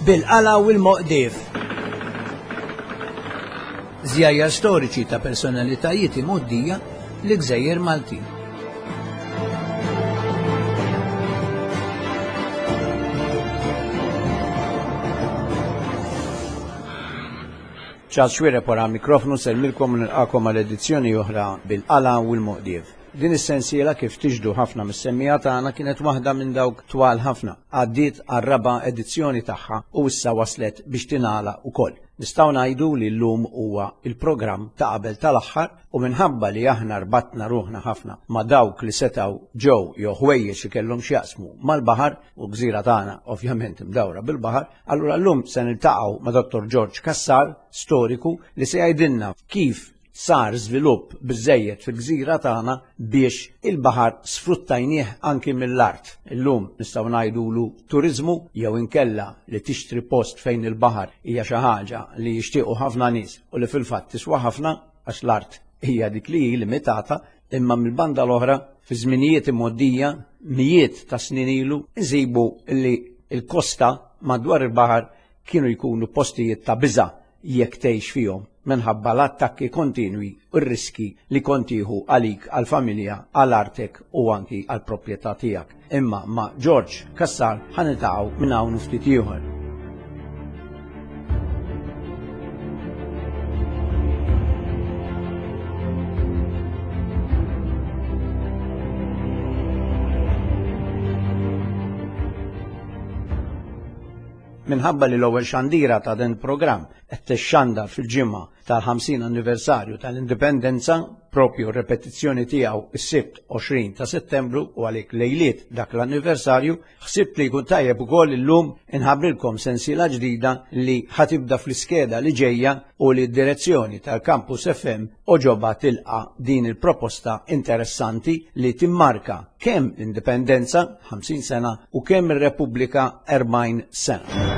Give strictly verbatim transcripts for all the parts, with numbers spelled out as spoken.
bil-qala u l-Moqdief. Żjajjar storiċi ta' personalitajiet imgħoddija l-Gżejjer Maltin. ċas xwire pora mikrofonu selmilkom nilqakom għal edizzjoni oħra bil-qala u l-Moqdief. Din is-sensiela kif tiġdu ħafna mis-semmija tagħna kienet waħda minn dawk twal ħafna. Għaddiet għar-raba' edizzjoni tagħha u issa waslet biex tingħala wkoll. Nistgħu ngħidu li llum huwa il-programm ta' qabel tal-aħħar u minħabba li aħna rbatna ruħna ħafna ma' dawk li setgħu ġew jew ħwejjeġ li kellhom x'jaqsmu mal-baħar u l-gżira tagħna ovvjament mdawra bil-baħar, allura llum se niltaqgħu ma' Dottor George Kassar, storiku li se jgħidilna kif sar żvilupp biżżejjed fil-gżira tagħna biex il-baħar sfruttajnieh anki mill-art. Illum nistgħu ngħidulu turiżmu jew inkella li tixtri post fejn il-baħar hija xi ħaġa li jixtiequ ħafna nies u li fil-fatt tiswa ħafna għax l-art hija dik li hi limitata, imma mill-banda l-oħra fi żminijiet imgħoddija mijiet ta' snin ilu insibu li l-kosta madwar il-baħar kienu jkunu postijiet ta' biża' jekk tgħix fihom minħabba l-attakki kontinwi u r-riski li kontiħu għalik għal-familja, għal-artek u anki għal-proprjetà tiegħek. Imma ma' George Kassar ħaniltaqgħu minn hawn ftit ieħor. Minħabba li l-ewwel xandira ta' din il-programm qed tixxandar fil-ġimgħa tal-ħamsin anniversarju tal-Indipendenza, propju repetizzjoni tiegħu is-sibt għoxrin ta' Settembru u għalhekk lejliet dak l-anniversarju, ħsibt li jkun tajjeb ukoll illum inħabbrilkom sensiela ġdida li ħatibda fl-iskeda li ġejja u li d-direzzjoni tal-Campus F M oġobha tilqa' din il-proposta interessanti li timmarka kemm l-indipendenza ħamsin sena u kemm ir-Repubblika erbgħin sena.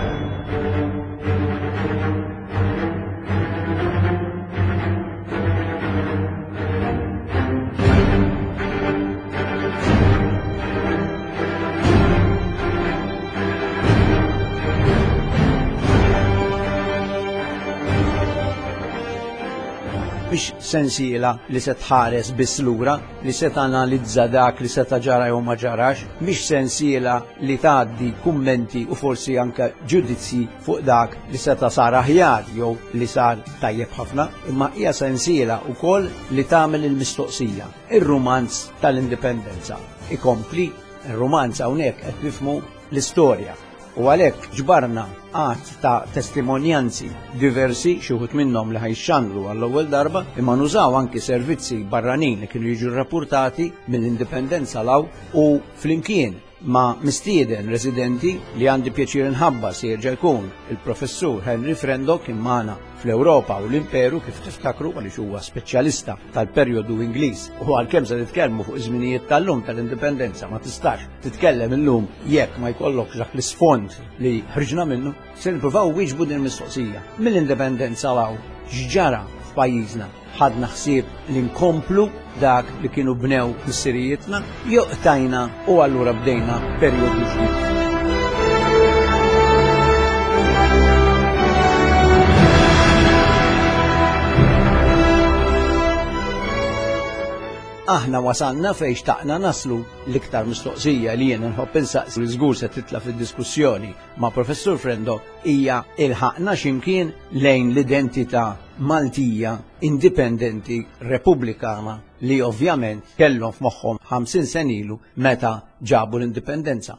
Biex sensiela li se tħares biss lura, li se tanalizza dak li se ġara jew ma ġarax, biex sensiela li tgħaddi kummenti u forsi anke ġudizzi fuq dak li se sar aħjar jew li sar tajjeb ħafna, imma hija sensiela wkoll li tagħmel il-mistoqsija. Ir-rumanz tal-indipendenza ikompli, ir-rumanz hawnhekk qed nifhmu l-istorja. U għalhekk ġbarna għadd ta' testimonjanzi diversi xi wħud minnhom li ħajxxandru għall-ewwel darba imma nużaw anki servizzi barranin li kienu jiġu rrappurtati mill-indipendenza law u flimkien ma' mistieden residenti li għandi pjaċir inħabba se jerġa' jkun il-professur Henry Frendo kien magħna fl-Ewropa u l-Imperu kif tiftakru għaliex huwa speċjalista tal-perjodu Ingliż u għalkemm se titkellmu fuq iż-żminijiet tal-lum tal-indipendenza ma tistax titkellem illum jekk ma jkollok dak l-isfond li ħriġna minnu, se nippruvaw wieġbu din il-mistoqsija. Mill-indipendenza law x'ġara f'pajjiżna ħadna ħsieb li nkomplu dak li kienu bnew fis-sirijietna jew qtajna u allura bdejna perjodu ġdid. Aħna wasanna fejn xtaqna naslu l-iktar mistoqsija li jien nħobb insaqsi li żgur se titla' fid-diskussjoni ma' Professur Frendo hija ilħaqna x'imkien lejn l-identità Maltija indipendenti repubblikana li ovvjament kellhom f'moħħhom ħamsin sen ilu meta ġabu l-indipendenza.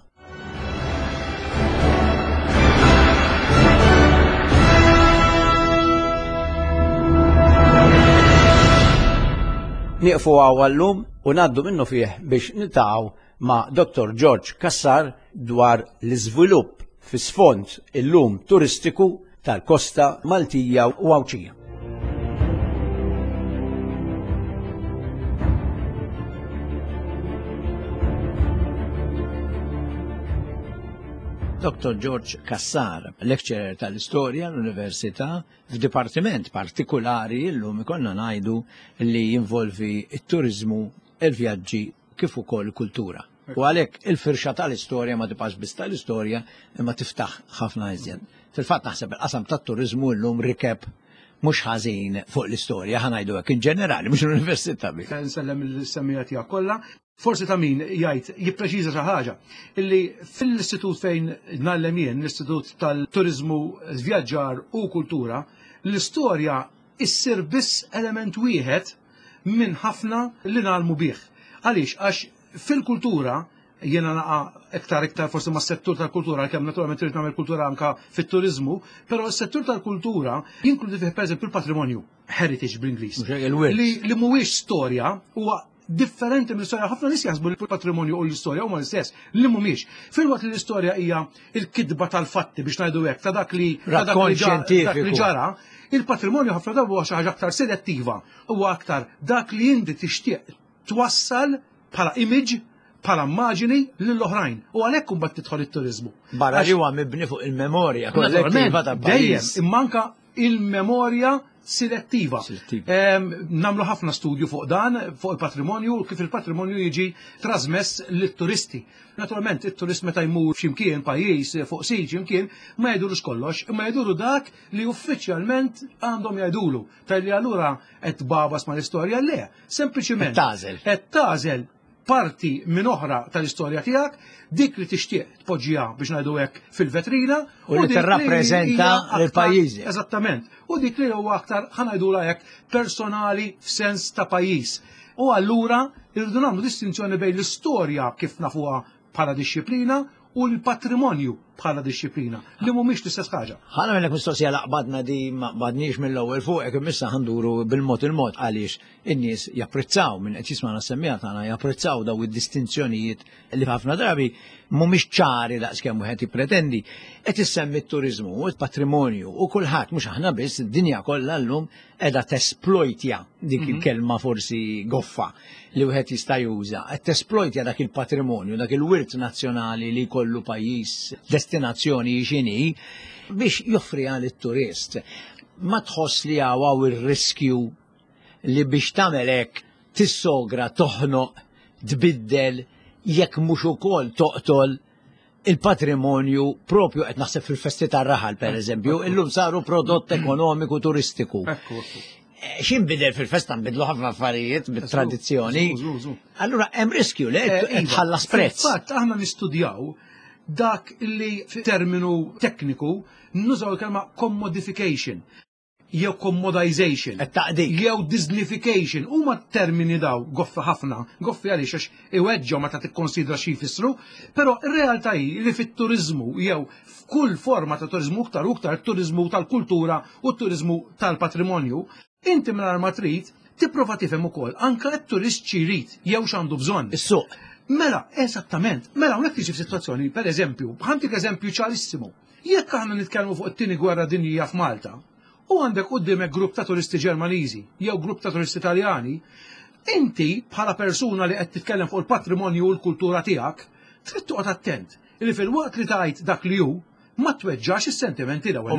Nieqfu għawallum u naddu minnu fih biex niltaqgħu ma' Doktor George Kassar dwar l-iżvilupp fi sfond illum turistiku tal-Kosta Maltija u Awċija. Doktor George Kassar, lecturer tal-istorja l-Università f'dipartiment partikolari llum ikollna ngħidu li jinvolvi t-turiżmu, il-vjaġġi kif ukoll kultura. U għalhekk il-firxa tal-istorja ma tibqax biss tal-istorja imma tiftaħ ħafna iżjed. Fil-fatt naħseb il-qasam tat-turiżmu llum rikeb mhux ħażin fuq l-istorja ħanajdu hekk in ġenerali mhux l-università bi. Nsellem il-semmija tiegħek kollha. Forsi ta' min jgħid jippreċiża xi ħaġa illi fil-istitut fejn nagħlem jien, l-Istitut tal-Turiżmu, Vjaġġar u Kultura, l-istorja issir biss element wieħed minn ħafna li nagħlmu bih. Għaliex għax fil-kultura jiena naqa' iktar iktar forsi ma' settur tal-kultura kemm naturalment trid nagħmel kultura anke fit-turiżmu, però s-settur tal-kultura jinkludi fih pereżempju l-patrimonju, heritage bl-Ingliż. Li li mhuwiex storja huwa differenti mill-istorja. Ħafna nies jaħsbu li l-patrimonju u l-istorja huma l-istess, li mhumiex. Filwaqt li l-istorja hija l-kidba tal-fatti biex ngħidu hekk ta' dak li dak li ġara, il-patrimonju ħafna drabi huwa xi ħaġa aktar selettiva, huwa aktar dak li inti tixtieq twassal bħala image, bħala immaġini lill-oħrajn. U għalhekk imbagħad tidħol it-turiżmu. Barra li huwa mibni fuq il-memorja kollettiva tal-pajjiż. Imma anke il-memorja selettiva. Namlu ħafna studju fuq dan, fuq il-patrimonju, kif il-patrimonju jiġi trasmess lit-turisti. Naturalment, it-turist meta jmur x'imkien pajjiż fuq sil x'imkien ma jgħidulux kollox, imma jgħidulu dak li uffiċjalment għandhom jgħidulu. Tal-li allura qed babas mal-istorja le, sempliċiment qed tażel parti minn oħra tal-istorja tiegħek, dik li tixtieq tpoġġiha biex ngħidu hekk fil-vetrina u li tirrappreżenta l-pajjiżi. Eżattament. U dik li huwa aktar ħanajdula hekk personali f'sens ta' pajjiż. U allura irridu nagħmlu distinzjoni bejn l-istorja kif nafuha bħala dixxiplina u l-patrimonju bħala dixxiplina li mhumiex l-istess ħaġa. Ħana millek mistoqsija laqbadna di ma qbadniex mill-ewwel fuq hekk imissa ħanduru bil-mod il-mod għaliex in-nies japprezzaw minn qed jisma' nas-semmija tagħna japprezzaw daw id-distinzjonijiet li ħafna drabi mhumiex ċari daqskemm wieħed jippretendi. Qed issemmi t-turiżmu u l-patrimonju u kulħadd mhux aħna biss id-dinja kollha llum qiegħda tesploitja dik il-kelma forsi goffa li wieħed jista' juża. Qed tesploitja dak il-patrimonju, dak il-wirt nazzjonali li jkollu pajjiż destinazzjoni x'inhi biex joffri għal it-turist. Ma tħoss li għaw ir-riskju li biex tagħmel hekk tissogra toħnoq tbiddel jekk mhux ukoll toqtol il-patrimonju propju qed naħseb fil-festi tar-raħal pereżempju, illum saru prodott ekonomiku turistiku. X'inbidel fil-festa nbidlu ħafna affarijiet bit-tradizzjoni. Allura hemm riskju li tħallas prezz. Fatt aħna nistudjaw dak li f'terminu tekniku nużaw il-kelma commodification jew commodization, jew disneyfication, huma termini daw goffi ħafna, goffi għaliex għax iweġġgħu meta tikkonsidra xi jfissru, però ir-realtà hi li fit-turiżmu jew f'kull forma ta' turiżmu iktar u iktar turiżmu tal-kultura u t-turiżmu tal-patrimonju, inti mingħajr ma trid tipprova tifhem ukoll anke t-turist xi jrid jew x'għandu bżonn. Is-suq. Mela, eżattament, mela hawnhekk tiġi f'sitwazzjoni, pereżempju, ħantik eżempju ċarissimu. Jekk aħna nitkellmu fuq it-tieni gwerra dinjija f'Malta, u għandek qudiemek grupp ta' turisti Ġermaniżi jew grupp ta' turisti Taljani, inti bħala persuna li qed titkellem fuq il-patrimonju u l-kultura tiegħek, trid toqgħod attent li fil-waqt li tgħid dak li hu ma tweġġax is-sentimenti daw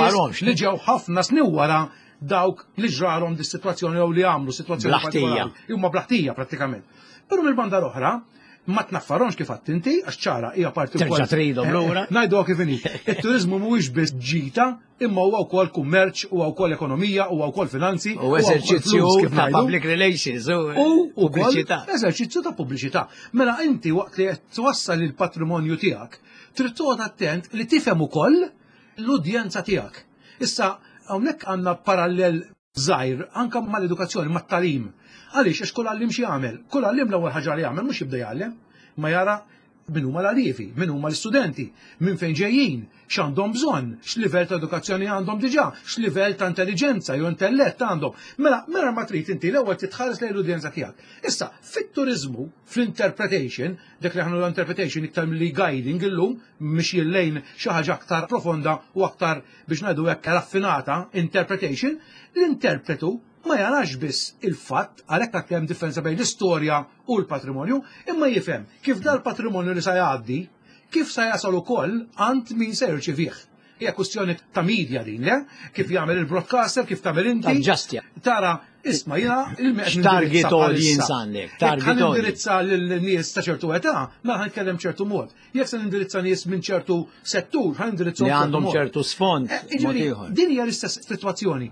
li ġew ħafna snin wara dawk li ġrarhom dis-sitwazzjoni jew li għamlu sitwazzjoni partikolari. Huma blaħtija prattikament. Però mill-banda l-oħra ma tnaffaronx kif għadt inti għax ċara hija parti wkoll. Terġa' tridhom lura. Ngħidu kif inhi. It-turiżmu mhuwiex biss ġita, imma huwa wkoll kummerċ, huwa wkoll ekonomija, huwa wkoll finanzi, u eżerċizzju ta' public relations u pubbliċità. Eżerċizzju ta' pubbliċità. Mela inti waqt li qed twassal il-patrimonju tiegħek, trid toqgħod attent li tifhem ukoll l-udjenza tiegħek. Issa hawnhekk għandna parallel żgħir anke mal-edukazzjoni, mat-tagħlim. Għaliex għax kull għallim xi jagħmel, kull għallim l-ewwel ħaġa li jagħmel mhux jibda jgħallem, ma jara min huma l-allievi, min huma l-istudenti, minn fejn ġejjin, x'għandhom bżonn, x'livell ta' edukazzjoni għandhom diġà, x'livell ta' intelligenza jew intellett għandhom. Mela mela ma trid inti l-ewwel titħares lejn l-udjenza tiegħek. Issa fit-turiżmu, fl-interpretation, dak li aħna l-interpretation iktar milli guiding illum mhix lejn xi ħaġa aktar profonda u aktar biex ngħidu hekk raffinata interpretation, l-interpretu ma jarax biss il-fatt għalhekk għad hemm differenza bejn l-istorja u l-patrimonju, imma jifhem kif dal-patrimonju li sa jgħaddi, kif sa jasal ukoll għand min se jirċevih. hija kwestjoni ta' media din, le? Kif jagħmel il-broadcaster, kif tagħmel inti. Ġastja. Tara, isma' jiena il-meqed Target audience għandek. Target audience. Indirizza l-nies ta' ċertu età, ma ħankellem ċertu mod. Jekk se nindirizza nies minn ċertu settur, ħandirizza li għandhom ċertu sfond. Din hija l-istess sitwazzjoni.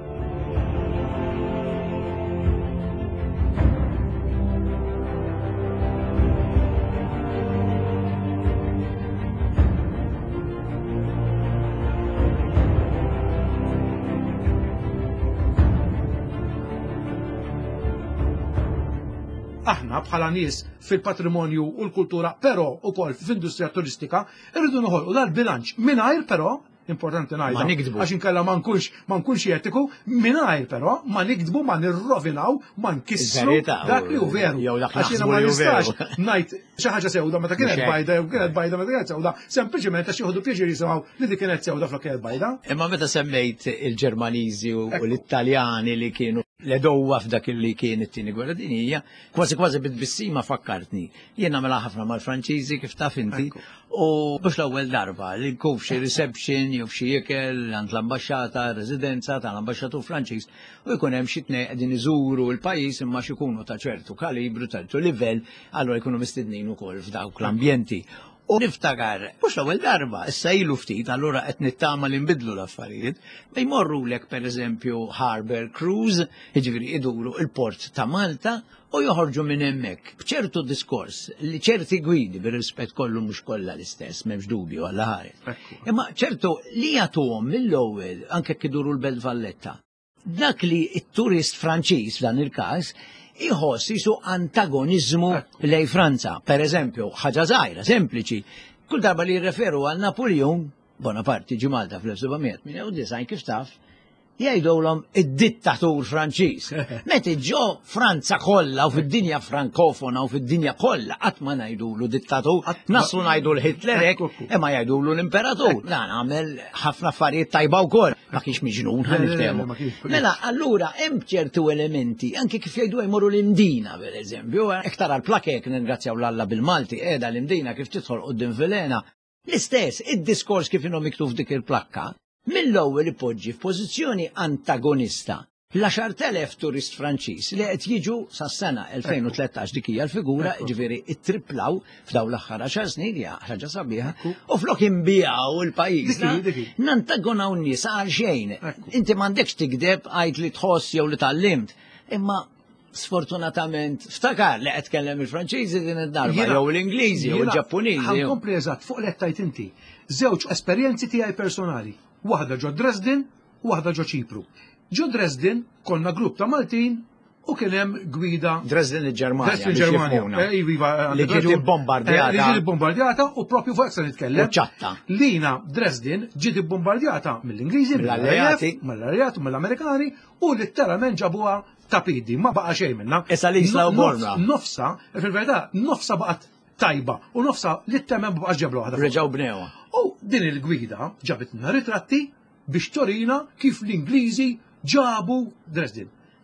Aħna bħala nies fil-patrimonju u l-kultura, però ukoll f'industrija turistika, irridu noħolqu dal-bilanċ mingħajr però, importanti ngħidha. Ma nikdbu. Għax inkella ma nkunx ma nkunx etiku, mingħajr però ma nikdbu, ma nirrovinaw, ma nkissru dak li hu veru. Għax jiena ma nistax ngħid xi ħaġa sewda meta kienet bajda jew kienet bajda meta kienet sewda, sempliċement għax jieħdu pjaċir jisimgħu li dik kienet sewda flok kienet bajda. Imma meta semmejt il-Ġermaniżi u l-Italjani li kienu l-edowa f'dak li kien it-tieni gwerra dinjija, kważi kważi bit-bissima fakkartni. Jien nagħmilha ħafna mal-Franċiżi kif taf inti, u biex l-ewwel darba li nkun f'xi reception jew f'xi ikel għand l-ambaxxata, residenza tal-ambaxxatur Franċiż, u jkun hemm xi tnejn qegħdin iżuru l-pajjiż imma xi jkunu ta' ċertu kalibru, ċertu livell, allura jkunu mistednin ukoll f'dawk l-ambjenti. U niftakar, mux l-ewwel darba, issa ilu ftit, allura qed nittama li nbidlu l-affarijiet, ma jmorru lek per eżempju Harbor Cruise, jiġifieri iduru il-port ta' Malta u joħorġu minn hemmhekk b'ċertu diskors li ċerti gwidi bir-rispett kollu mhux kollha l-istess, m'hemmx dubju għal ħaret. Imma ċertu li jagħtuhom mill-ewwel anke kiduru l-Belt Valletta. Dak li t-turist Franċiż f'dan il-każ iħoss jisu antagonizmu lej Franza. Per eżempju, ħaġa żgħira, sempliċi, kull darba li jirreferu għal Napoleon, Bonaparte ġi Malta fl-elf sebgħumiet tmien u disgħin kif taf, jgħidulhom id-dittatur Franċiż. Meta ġo Franza kollha u fid-dinja frankofona u fid-dinja kollha qatt ma ngħidulu dittatur, naslu ngħidu l-Hitler hekk, imma jgħidulu l-imperatur. Dan għamel ħafna affarijiet tajba wkoll, ma kienx miġnun ħaniftehmu. Mela allura hemm ċertu elementi, anke kif jgħidu jmorru l-imdina pereżempju, hekk tara l-plakek ningrazzjaw l-Alla bil-Malti, qiegħda l-imdina kif tidħol quddiem filena. L-istess, id-diskors kif inhom miktub dik il-plakka, mill-ewwel ipoġġi f'pożizzjoni antagonista l-għaxar elef turist Franċiż li qed jiġu sas-sena elfejn u tlettax dik hija l-figura, ġifieri ittriplaw f'dawn l-aħħar għaxar snin hija ħaġa sabiħa, u flok imbijaw il-pajjiż nantagonaw n-nies għal xejn. Inti m'għandekx tikdeb għajt li tħoss jew li tallimt, imma sfortunatament ftakar li qed tkellem il-Franċiżi din id-darba jew l-Ingliżi jew il-Ġappuniżi. Ħankompli eżatt fuq li qed tgħid inti. Żewġ esperjenzi tiegħi personali. Waħda ġo Dresden, waħda ġo Ċipru. Ġo Dresden konna grupp ta' Maltin u kien hemm gwida. Dresden il-Ġermanja. Dresden il-Ġermanja. Li ġiet bombardjata. Li ġiet bombardjata u propju fuq se nitkellem. ċatta. Lina Dresden ġiet bombardjata mill-Ingliżi, mill-Alleati, mill-Alleati, mill-Amerikani u litteralment ġabuha tapidi, ma baqa' xejn minnha. Issa li jislaw borra. Nofsa, fil-verità, nofsa baqgħet tajba u nofsa li temmen baqgħet ġeblu waħda. Reġgħu bnewa. U din il-gwida ġabitna ritratti biex torina kif l-Ingliżi ġabu Dresden.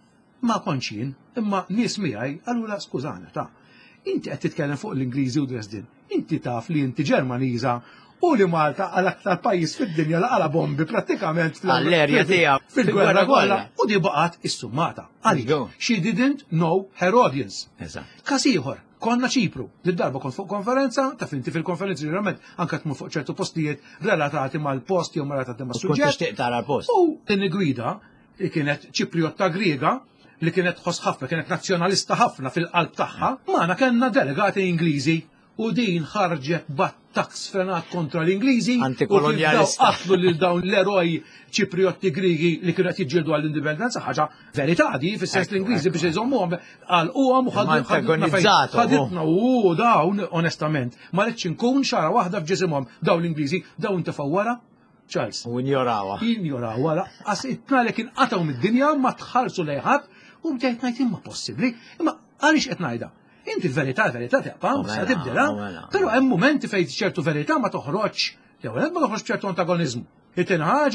Ma konċin, imma nies miegħi allura skużana ta' inti qed titkellem fuq l-Ingliżi u Dresden. Inti taf li inti Ġermaniża u li Malta għal aktar pajjiż fid-dinja laqala bombi prattikament fl-erja tiegħek fil-gwerra kollha u di baqgħet issummata. Għaliex she didn't know her audience. Każ ieħor, konna Ċipru, d-darba kont fuq konferenza, taf inti fil-konferenzi ġeneralment anke tmur fuq ċertu postijiet relatati mal-post jew relatati mas-suġġett. U din il-gwida li kienet Ċipriotta Griega li kienet tħoss ħafna, kienet nazzjonalista ħafna fil-qalb tagħha, magħna kellna delegati Ingliżi u din ħarġet battak sfrenat kontra l-Ingliżi antikolonjalista. Qatlu lil dawn l-eroj Ċipriotti Griegi li kienu qed jiġġieldu għall-indipendenza, ħaġa verità di fis-sens l-Ingliżi biex iżommuhom għalquhom u ħaditna u dawn onestament ma rridx inkun xara waħda f'ġisimhom dawn l-Ingliżi dawn tifawwara. Charles. U ignorawa. Ignorawa, għas itnalek inqataw mid-dinja ma tħallsu lejħat u bdejt ngħid imma possibbli, imma għaliex qed ngħidha. Inti l-verità, l-verità teqpa, u sa tibdilha, però hemm momenti fejn ċertu verità ma toħroġx, jew ma toħroġ ċertu antagonizmu. It-tieni ħaġa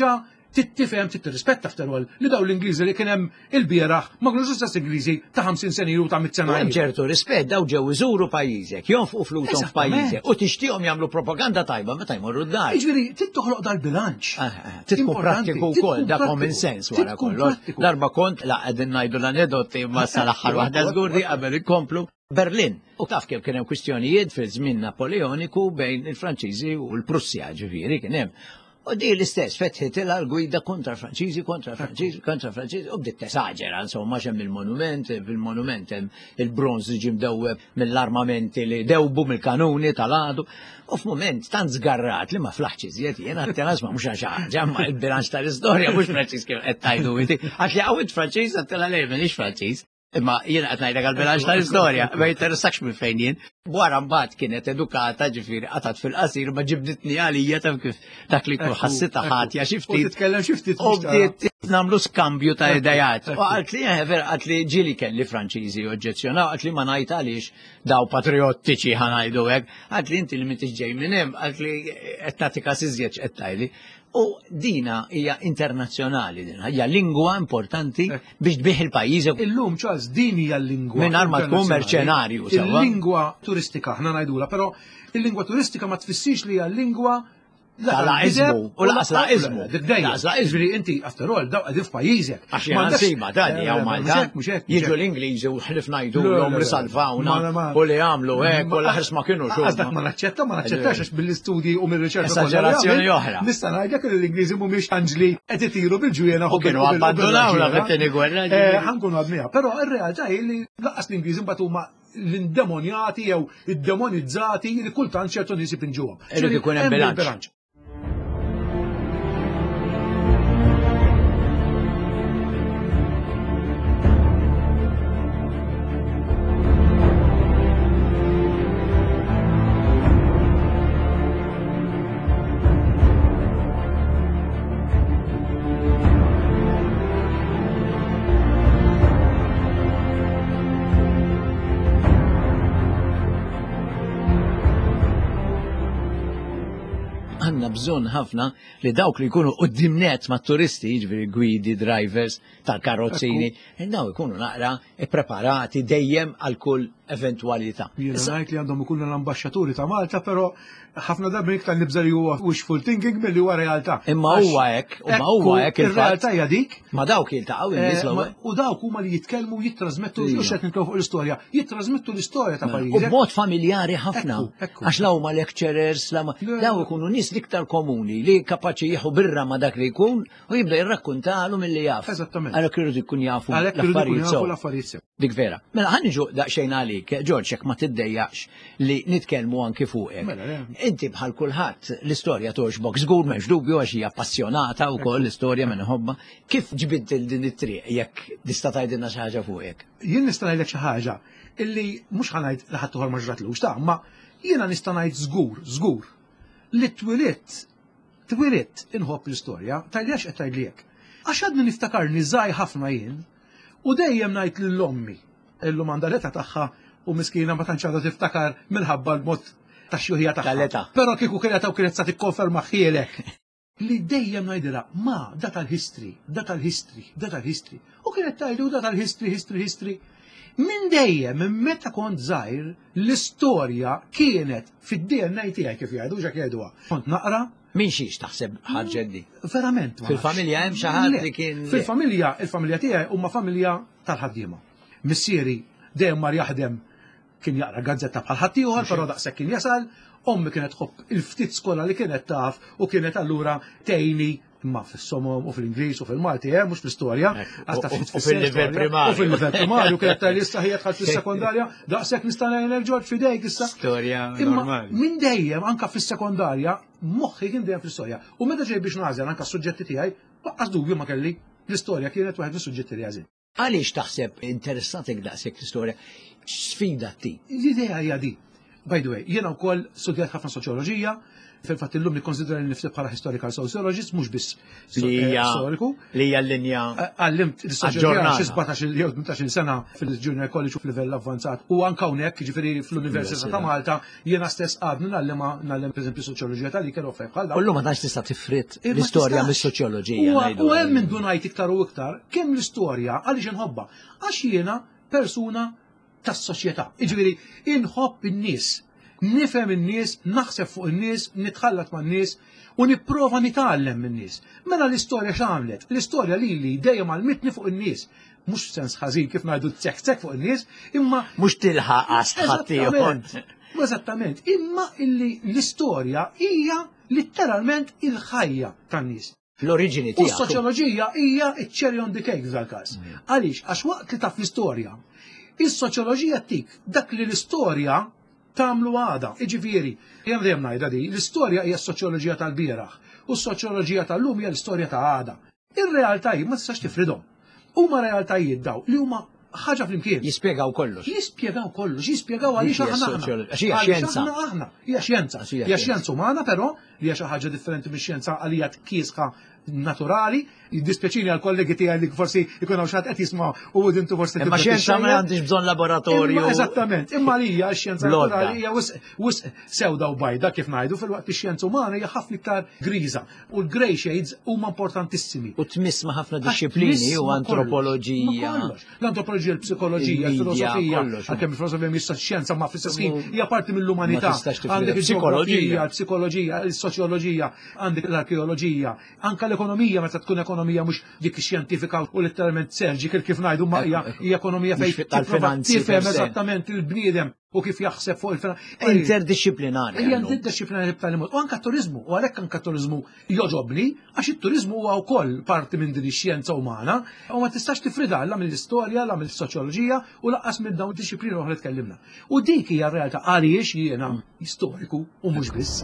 tittifhem tirrispetta f'terwol li daw l-Ingliżi li kien hemm il-bieraħ ma kinux istess Ingliżi ta' ħamsin sena ilu ta' mit sena Hemm ilu. ċertu rispett daw ġew iżuru pajjiżek, jonfqu flushom f'pajjiżek u tixtieqhom jagħmlu propaganda tajba meta jmorru d-dar. Jiġifieri trid toħloq dal-bilanċ. Titku prattiku wkoll da common sense wara kollox. Darba kont la qegħdin ngħidu l-anedoti ma sal-aħħar waħda żgur di qabel ikomplu Berlin. U taf kif kien hemm kwistjonijiet fil-żmien Napoleoniku bejn il-Franċiżi u l-Prussja ġifieri kien hemm. U di l-istess fetħet il-gwida kontra Franċiżi, kontra Franċiżi, kontra Franċiżi, u bdiet tesaġera, insomma xem il-monument, fil-monument hemm il-bronz li ġim dewweb mill-armamenti li dewbu mill-kanuni tal-għadu. U f'mument tant żgarrat li ma flaħċ iżjed jien għattelas ma mhux għax ħaġa ma il-bilanċ tal-istorja mhux Franċiż kif qed tajdu inti. Għax li għawit Franċiż għattela lej m'iniex Franċiż. Imma jien qed ngħidlek għall-bilanċ tal-istorja, ma jinteressax minn fejn jien. Wara mbagħad kienet edukata ġifieri qatat fil-qasir ma ġibditni għalija ta' kif dak li tkun ħassitha ħatja xi U ftit. titkellem xi ftit U bdiet nagħmlu skambju ta' idejat. U qalt li vera qalt li ġieli kelli Franċiżi oġġezzjonaw, qalt li ma ngħid għaliex daw patriottiċi ħanajdu hekk. Qalt li inti li m'intix ġej minn hemm, qalt li qed nagħti każ iżjed qed tgħidli. U dina hija internazzjonali din, hija lingwa importanti biex tbieħ il-pajjiż. Illum Charles din hija l-lingwa. Mingħajr ma tkun merċenarju sewwa. Il-lingwa turistika ħna ngħidula, però il-lingwa turistika ma tfissirx li hija lingwa tal-laqizmu u laqas laqizmu. Laqas laqizmu. Inti, after all, daw qegħdin f'pajjiżek. Għax jena nsima tani għaw Malta. Jiġu l-Ingliżi u ħlif ngħidu l-hom risalvawna u li għamlu hekk u l-ħars ma kienu xogħol. Għazdak ma naċċetta, ma naċċettax għax bil-istudji u mill-riċerka. Esagerazzjoni oħra. Nista' ngħidlek li l-Ingliżi mhumiex anġli qed itiru bil-ġwiena u kienu abbandonawna fit-tieni gwerra. Ħankunu għadmija, però ir-realtà hi li laqas l-Ingliżi mbagħad huma l-indemonjati jew id-demonizzati li kultant ċertu nies ipinġuhom. Irid ikun hemm bilanċ. Għanna bżon ħafna li dawk li jkunu qoddimnet ma' turisti, ġviri gwidi, drivers, tal-karrozzini, daw ikunu naqra preparati dejjem għal kull eventualità. Jiena ngħid li għandhom ikunu l-ambaxxaturi ta' Malta, però ħafna darbi iktar nibżar huwa wishful thinking milli huwa realtà. Imma huwa hekk, imma huwa hekk il-realtà hija dik. Ma dawk jiltaqgħu in-nies l-ewwel. U dawk huma li jitkellmu jittrażmettu mhux qed nitkellmu fuq l-istorja, jittrażmettu l-istorja ta' pajjiż. U b'mod familjari ħafna. Għax law ma lecturers, daw ikunu nies liktar komuni li kapaċi jieħu birra ma dak li jkun u jibda jirrakkuntalu milli jaf. Eżattament. Għalhekk irid ikun jafu l-affarijiet sew. Dik vera. Mela ħanniġu daqsxejn għalik, George, jekk ma tiddejjaqx li nitkellmu anke fuqek. Inti bħal kulħadd l-istorja toġbok żgur m'hemmx dubju għax hija appassjonata wkoll l-istorja minn ħobba. Kif ġbidtil din it-triq jekk tista' tgħidilna xi ħaġa fuqek? Jien nista' ngħidlek xi ħaġa illi mhux ħanajd li ħadd uħor ma ġratlux ta' ma jiena nista' ngħid żgur, żgur li twilit twilit inħobb l-istorja tajli għax qed tgħidlek. Għax għadni niftakarni żgħir ħafna jien u dejjem ngħid lill-ommi illum għandha l-età tagħha u miskina ma tantx għadha tiftakar minħabba l-mod tax-xuħija tagħha. Però kieku kienet hawn kienet sa tikkonferma ħielek li dejjem ngħidilha ma da tal-history, da tal-history, da tal-history. U kienet tgħidu da tal-history, history, history. Min dejjem minn meta kont żgħir l-istorja kienet fid-D N A tiegħi kif jgħidu x'hekk jgħiduha. Kont naqra. Min xiex taħseb ħarġet di? Verament. Fil-familja hemm xi ħadd li kien. Fil-familja, il-familja tiegħi huma familja tal-ħaddiema. Missieri dejjem mar jaħdem kien jaqra gazzetta bħal ħadd ieħor, però daqshekk kien jasal, ommi kienet tħobb il-ftit skola li kienet taf u kienet allura tgħinni imma fis-somom u fil-Ingliż u fil-Malti, eh, mhux fl-istorja. U fil-livell primarju. U fil-livell primarju kienet tgħidli issa ħija tħadd fis-sekondarja, daqshekk nista' ngħidlek George fidejk issa. Storja normali. Minn dejjem anke fis-sekondarja moħħi kien dejjem fl-istorja. U meta ġej biex nażel anke s-suġġetti tiegħi, baqqas dubju ma kelli l-istorja kienet waħed mis-suġġetti li għażil. Għaliex taħseb interessantek daqshekk l-istorja? Sfida ti? L-idea hija di. By the way, jiena wkoll studjat ħafna soċjoloġija, Fil-fatt illum nikkonsidra li nifsi bħala historical sociologist mhux biss Li hija storiku. li hija l-linja Għallimt il-soċjoloġija xi sbatax jew tmentax-il sena fil-junior college u f'livell avvanzat. U anke hawnhekk jiġifieri fl-Università ta' Malta jiena stess għadni nallima nallem pereżempju soċjoloġija tal-li kellu fejn bħal Kullu ma tantx tista' tifrit l-istorja mis-soċjoloġija. U hemm min ngħid iktar u iktar kemm l-istorja għaliex inħobba għax jiena persuna tas-soċjetà. Jiġifieri inħobb in-nies, nifhem in-nies, naħseb fuq in-nies, nitħallat man-nies u nipprova nitgħallem min-nies. Mela l-istorja x'għamlet? L-istorja lili dejjem għalmitni fuq in-nies. Mhux sens ħażin kif ngħidu tsek-tsek fuq in-nies, imma mhux tilħaq għast ħaddieħor. Eżattament, imma illi l-istorja hija letteralment il-ħajja tan-nies. Fl-oriġini U tiegħek. s-soċjoloġija hija ċ-cherry on the cake f'dal każ. Għaliex għax waqt li taf l-istorja, is-soċjoloġija tik dak li l-istorja tagħmlu għada. Iġifieri, jien dejjem ngħidha di, l-istorja hija s-soċjoloġija tal-bieraħ u s-soċjoloġija tal-lum hija l-istorja ta' għada. Ir-realtajiet ma tistax tifridhom. Huma realtajiet daw li huma ħaġa flimkien. Jispjegaw kollox. Jispjegaw kollox, jispjegaw għaliex aħna aħna. Hija xjenza. Aħna, hija xjenza. Hija xjenza umana però li hija xi ħaġa differenti mix-xjenza għalija tkisħa naturali, jiddispjaċini għal kollegi tiegħi li forsi jkunu xatt qed jisma' u intu forsi. Imma xjenza ma għandix bżonn laboratorju. Eżattament, imma li hija x-xjenza naturali hija wisq sewda u bajda kif ngħidu fil-waqt ix-xjenza umana hija ħafna iktar griża u l-grey shades huma importantissimi. U tmiss ma' ħafna disċiplini u antropoloġija. L-antropoloġija, l-psikoloġija, l-filosofija, għalkemm il-filosofija mhix xjenza ma fl-istess ħin hija parti mill-umanità. Għandek il-ġeografija, l-psikoloġija, il-soċjoloġija, għandek l-arkeoloġija, anke l-ekonomija meta tkun ekonomija mhux dik xjentifika u letteralment surgical kif ngħidu ma hija ekonomija fejn tifhem eżattament il-bniedem u kif jaħseb fuq il-finanzi. Interdisciplinari. Hija interdisciplinari b'tali mod. U anke turizmu, u għalhekk anke turizmu joġobni għax it-turizmu huwa wkoll parti minn din ix-xjenza umana u ma tistax tifridha la mill-istorja, la mill-soċjoloġija u laqqas minn dawn id-disciplini oħra tkellimna. U dik hija r-realtà għaliex jiena storiku u mhux biss.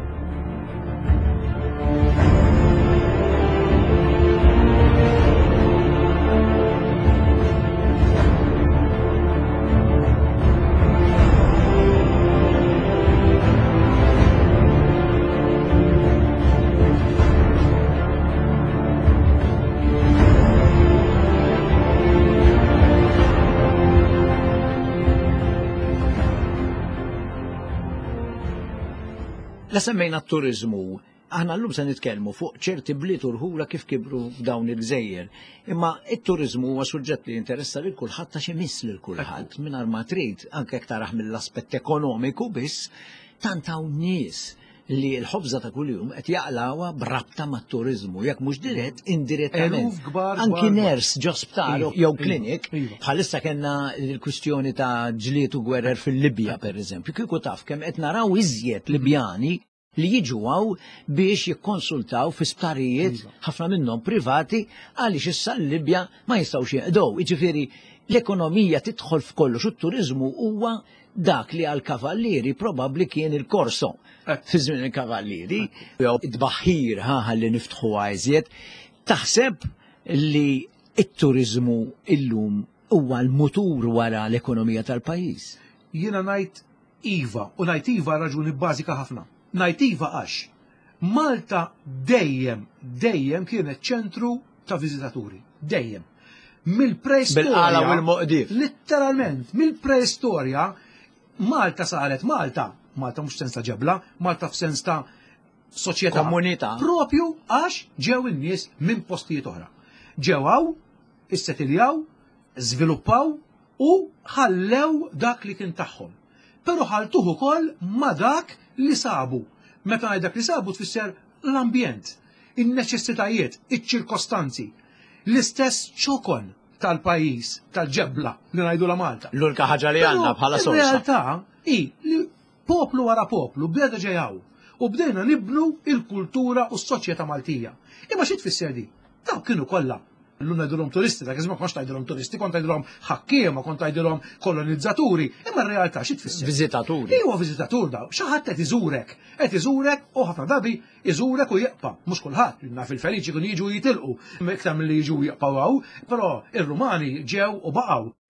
La semmejna t-turizmu, aħna llum se nitkellmu fuq ċerti bliet urħula kif kibru f'dawn il-gżejjer. Imma t-turizmu huwa suġġett li jinteressa lil kulħadd ta' imiss lil kulħadd mingħajr ma trid anke jekk taraħ mill-aspett ekonomiku biss tant hawn nies li l-ħobża ta' kuljum qed jaqlawha b'rabta mat-turizmu jekk mhux dirett indirettament. Anki ners ġo sptar jew klinik bħalissa kellna l-kwistjoni ta' ġlied u gwerer fil-Libja pereżempju. Kieku taf kemm qed naraw iżjed Libjani li jiġu għaw biex jikkonsultaw fi sptarijiet ħafna minnhom privati għaliex issa l-Libja ma jistgħux jeqdew. Jiġifieri l-ekonomija tidħol f'kollox u t-turizmu huwa dak li għal-kavallieri probabbli kien il-korso fi żmien il-kavallieri jew id-baħħir ħalli niftħu għajżiet. Taħseb li t-turizmu illum huwa l-mutur wara l-ekonomija tal-pajjiż? Jiena ngħid iva u ngħid iva raġuni bażika ħafna. Ngħid iva għax Malta dejjem dejjem kienet ċentru ta' viżitaturi. Dejjem. Mill-preistorja. Bil-qala u l-Moqdif. Letteralment, mill-preistorja Malta saret Malta. Malta mhux sens ta' ġebla, Malta f'sens ta' soċjetà. Komunità. Propju għax ġew in-nies minn postijiet oħra. Ġewgħu, issetiljaw, żviluppaw u ħallew dak li kien tagħhom. Però ħaltuh ukoll ma' dak li sabu. Meta ngħid dak li sabu tfisser l-ambjent, in-neċessitajiet, iċ-ċirkostanzi, l-istess ċokon tal-pajjiż, tal-ġebla li ngħidu la Malta. L-ulka ħaġa li għandna bħala sorsa. Ir-realtà hi li poplu wara poplu bdejna ġejjaw u bdejna nibnu il-kultura u s-soċjetà Maltija. Imma xi tfisser di? Daw kienu kollha l-lum ngħidulhom turisti, dak iżma konx tgħidulhom turisti, kont tgħidulhom ħakkiema, kont tgħidulhom kolonizzaturi, imma r-realtà xi tfisser? Viżitaturi. Huwa viżitatur daw, xi ħadd qed iżurek, qed iżurek u ħafna drabi iżurek u jeqpa', mhux kulħadd, naf il-Feliċi kienu jiġu jitilqu iktar milli jiġu jeqpa'w, però ir-Rumani ġew u baqgħu.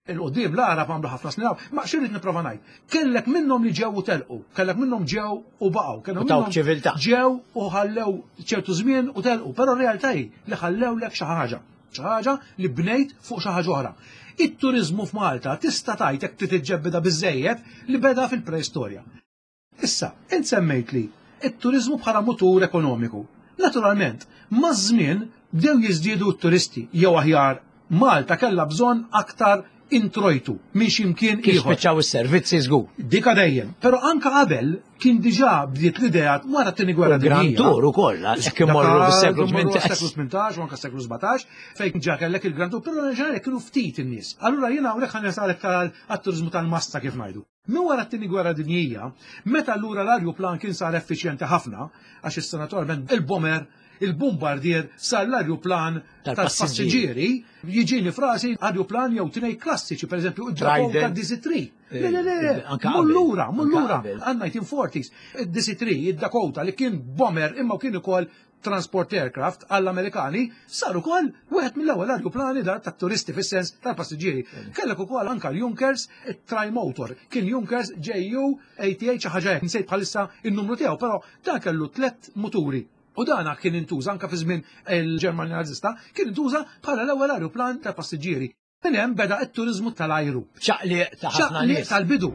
Il-qoddim l-Arab għamlu ħafna snin, ma xirrit niprofa ngħid. Kellek minnhom li ġew u telqu, kellek minnhom ġew u baqgħu, kellek taw ċiviltà. ġew u ħallew ċertu żmien u telqu, però r-realtà hi li ħallewlek xi ħaġa, xi ħaġa li bnejt fuq xi ħaġa oħra. It-turiżmu f'Malta tista' tgħid jekk trid tiġġebbeda biżejjed li beda fil-preistorja. Issa, int semmejt li it-turiżmu bħala mutur ekonomiku. Naturalment, maż-żmien bdew jiżdiedu t-turisti jew aħjar Malta kellha bżonn aktar introjtu minn ximkien Kif ieħor. spiċċaw is-servizzi żgur. Dika dejjem, però anka qabel kien diġà bdiet l-idea wara t-tieni gwerra Grand dinjija. Tour ukoll, għalhekk imorru fis-seklu tmintax. seklu tmintax, u anke seklu sebatax, fejn ġa kellek il-Grand Tour, però ġenerali kienu ftit in-nies. Allura jiena hawnhekk ħan nesalek għat-turiżmu tal-massa kif ngħidu. Min wara t-tieni gwerra dinjija, meta allura l-arjuplan kien sar effiċjenti ħafna, għax is-senatorment il-bomber il-bombardier sar l-arjuplan tal-passiġġieri, jiġini frasi arjuplan jew tnej klassiċi, per eżempju, id-Dakota D C three. Le, le, le, mullura, mullura, għan-nineteen forties. D C three, id-Dakota li kien bomber imma kien ukoll transport aircraft għall-Amerikani, saru ukoll wieħed mill-ewwel arjuplani dar tat-turisti fis-sens tal-passiġġieri. Kellek ukoll anke l-Junkers tri-motor. Kien Junkers J U eighty-eight xi ħaġa hekk, nsejt bħalissa in-numru tiegħu, però dan kellu tliet muturi. U dana kien intuża anke fi żmien il-Ġermanja Nazista, kien intuża bħala l-ewwel aeroplan ta' passiġġieri. Minn hemm beda t-turiżmu tal-ajru. ċaqliq ta' ħafna nies. tal-bidu.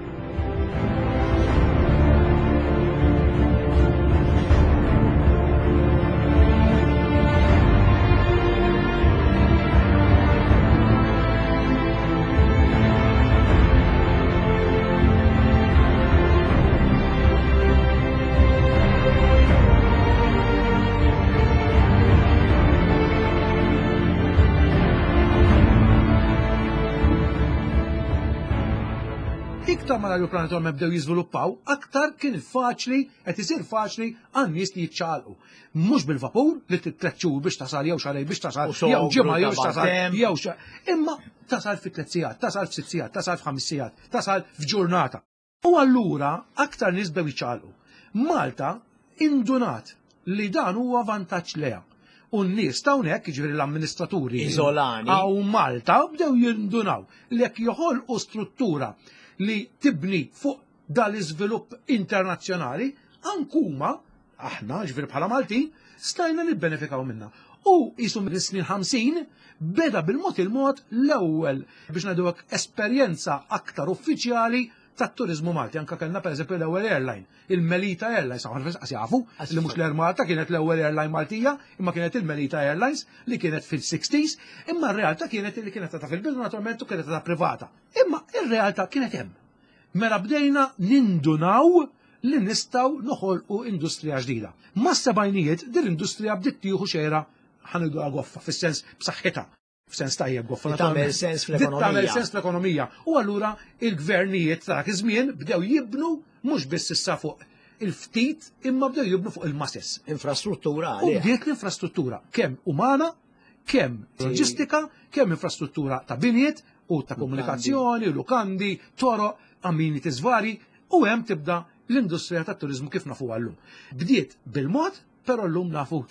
Iktar ma l-aeroplani tagħhom bdew jiżviluppaw, aktar kien faċli, qed isir faċli għan nies li jiċċaqalqu. Mhux bil-vapur li titreċċu biex tasal jew xarej biex tasal jew ġimgħa jew tasal jew xa. Imma tasal fi tliet sigħat, tasal f'sitt sigħat, tasal f'ħames sigħat, tasal f'ġurnata. U allura aktar nies bdew jiċċaqalqu. Malta indunat li dan huwa vantaġġ leha. U n-nies ta' hawnhekk, jiġifieri l-amministraturi Iżolani. Għaw Malta bdew jindunaw li jekk joħolqu struttura li tibni fuq dal-iżvilupp internazzjonali, ankuma, aħna ġifieri bħala Maltin, stajna nibbenefikaw minna. U jisum mis-snin ħamsin beda bil-mod il-mod l-ewwel biex ngħidulek esperjenza aktar uffiċjali tat-turiżmu Malti. Anke kellna pereżempju l-ewwel airline, il-Melita Airlines, għas jafu li mhux l-Air Malta kienet l-ewwel airline Maltija, imma kienet il-Melita Airlines li kienet fil-sixties, imma r-realtà kienet li kienet ta' fil-bidu naturalment u kienet ta' privata. Imma ir-realtà kienet hemm. Mela bdejna nindunaw li nistgħu noħolqu industrija ġdida. Ma s-sebgħinijiet din l-industrija bdiet tieħu xejra ħanidu għaffa fis-sens b'saħħitha. F'sens tajjeb goffa. Tagħmel sens fl-ekonomija. Tagħmel sens fl-ekonomija. U allura il-gvernijiet ta' dak iż-żmien bdew jibnu mhux biss issa fuq il-ftit imma bdew jibnu fuq il-masses. Infrastruttura. U bdiet l-infrastruttura kemm umana, kemm loġistika, kemm infrastruttura ta' binjiet u ta' komunikazzjoni, lukandi, toro, ammini tiżvari, u hemm tibda l-industrija tat-turiżmu kif nafu għallum. Bdiet bil-mod, però llum nafu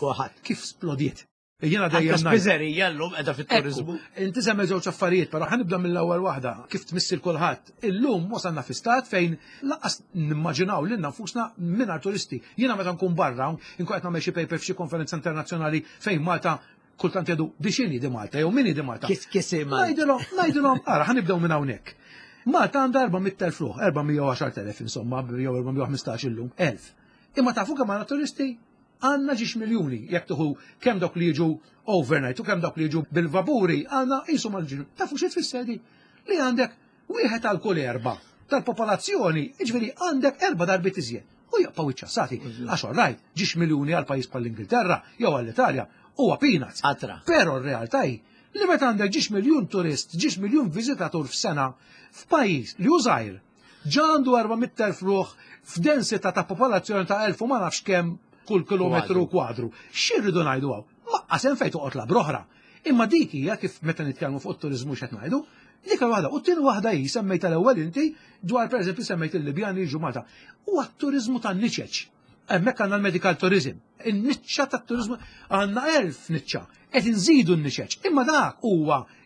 kif splodiet. Jiena dejjem ngħid. Spiżerija llum qiegħda fit-turiżmu. Inti semmi żewġ affarijiet, però ħanibda mill-ewwel waħda kif tmissil kulħadd. Illum wasalna fi stat fejn laqas nimmaġinaw lil nfusna mingħajr turisti. Jiena meta nkun barra, inkun qed nagħmel xi paper f'xi konferenza internazzjonali fejn Malta kultant jgħidu biex inhi di Malta jew min di Malta. Kif kisir Malta. Ngħidilhom, ngħidilhom, ara ħanibdew minn hawnhekk. Malta għandha erba'mija elf ruħ, erba'mija u għaxar elef insomma, jew erba'mija u ħmistax illum, elf. Imma tafu kemm għandna turisti? Għandna ġiex miljuni, jekk tuħu kemm dawk li jiġu overnight u kemm dawk li jiġu bil-vapuri, għandna qisu mal-ġinu. Tafu xi tfisser di? Li għandek wieħed għal kull erba' tal-popolazzjoni, jiġifieri għandek erba' darbit iżjed. U jaqgħu iċċassati, għax orajt, ġiex miljuni għal pajjiż bħall-Ingilterra jew għall-Italja huwa peanuts. Atra. Però r-realtà hi li meta għandek ġiex miljun turist, ġiex miljun viżitatur f'sena f'pajjiż li hu żgħir, ġa għandu erba'mija elf ruħ f'densità ta' popolazzjoni ta' elf u ma nafx kemm kull kilometru kwadru. X'irridu ngħidu hawn? Ma qasem fejn toqgħod lab oħra. Imma dik hija kif meta nitkellmu fuq it-turiżmu x'qed ngħidu, dik waħda. U t-tieni waħda hi semmejt l-ewwel inti dwar pereżempju semmejt il-Libjani jiġu Malta. Huwa t-turiżmu tan-niċeċ. Hemmhekk għandna l-medical tourism. In-niċċa tat-turiżmu għandna elf niċċa. Qed inżidu n-niċeċ. Imma dak huwa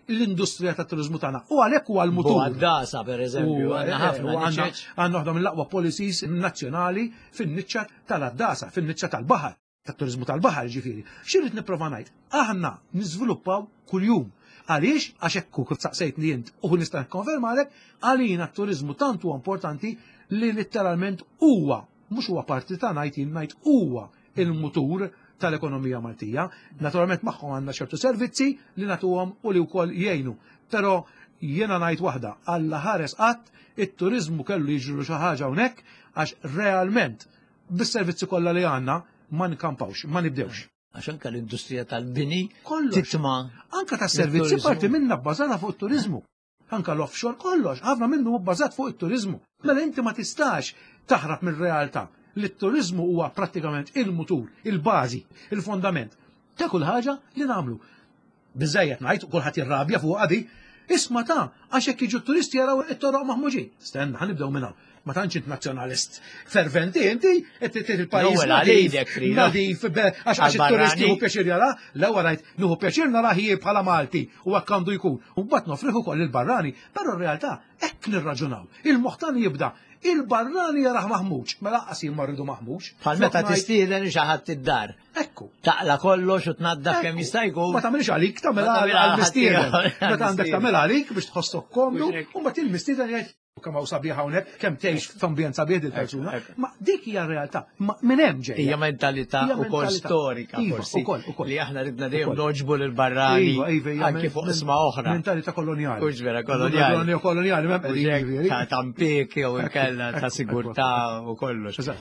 l-industrija tat-turizmu tagħna. U għalhekk huwa l-mutur. Għaddasa, per eżempju, għandna ħafna niċċeċ. Għandna waħda mill-aqwa policies nazzjonali fin-niċċa tal-addasa, fin-niċċa tal-baħar, tat-turizmu tal-baħar ġifieri. X'irrid nipprova ngħid? Aħna niżviluppaw kuljum. Għaliex għax hekk kif saqsejtni int u nista' nikkonfermalek, għalina t-turizmu tant huwa importanti li letteralment huwa, mhux huwa parti ta' ngħid ngħid huwa il-mutur tal-ekonomija Maltija. Naturalment magħhom għandna ċertu servizzi li nagħtuhom u li wkoll jgħinu. Però jiena ngħid waħda, Alla ħares qatt it-turizmu kellu jiġru xi ħaġa hawnhekk għax realment bis-servizzi kollha li għandna ma nkampawx, ma nibdewx. Għax anke l-industrija tal-bini Kollox. titma' Anka tas-servizzi parti minna bbażata fuq it-turizmu. Anka l-offshore kollox, ħafna minnu bbażat fuq it-turizmu. Mela inti ma tistax taħrab mir-realtà li t-turizmu huwa prattikament il-mutur, il-bażi, il-fondament ta' kull ħaġa li nagħmlu. Biżejjed ngħid u kulħadd jirrabja fuq għadi, isma' ta' għax hekk jiġu t-turisti jaraw it-toroq maħmuġin. Stenna ħanibdew minn hawn. Ma tantx int nazzjonalist ferventi inti il-pajjiż nadif għax għax it-turisti hu pjaċir jara, l-ewwel ngħid nieħu pjaċir nara ħie bħala Malti u hekk għandu jkun. U mbagħad nofriħ ukoll il-barrani, però r-realtà hekk nirraġunaw. Il-moħħtan jibda il-barrani jaraħ maħmuġ, ma laqqas jimmarridu maħmuġ. Bħal meta tistieden xi ħadd id-dar. Ekku. Taqla kollox u tnaddaf kemm jista' jkun. Ma tagħmilx għalik tagħmilha għall-mistieden. Meta għandek tagħmilha għalik biex tħossok komdu u mbagħad il-mistieden jgħid kemm hawn sabiħ hawnhekk, kemm tgħix f'ambjent sabiħ il-persuna. Ma dik hija r-realtà, ma minn hemm ġejja. Hija mentalità ukoll storika forsi li aħna ridna dejjem noġbu lill-barrani anke fuq isma' oħra. Mentalità kolonjali. Mhux vera kolonjali. Kolonjali m'hemm ta' tampik jew inkella ta' sigurtà u kollox.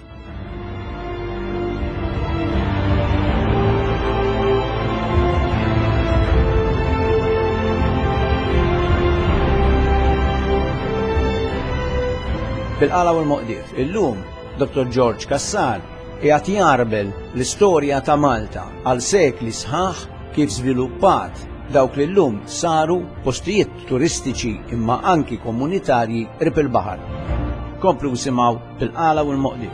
Bil-qala u l-Moqdief, illum Doktor George Kassar qiegħed jarbel l-istorja ta' Malta għal sekli sħaħ kif żviluppat dawk li llum saru postijiet turistiċi imma anki komunitarji rib il-baħar. Komplu simgħu bil-qala u l-Moqdief.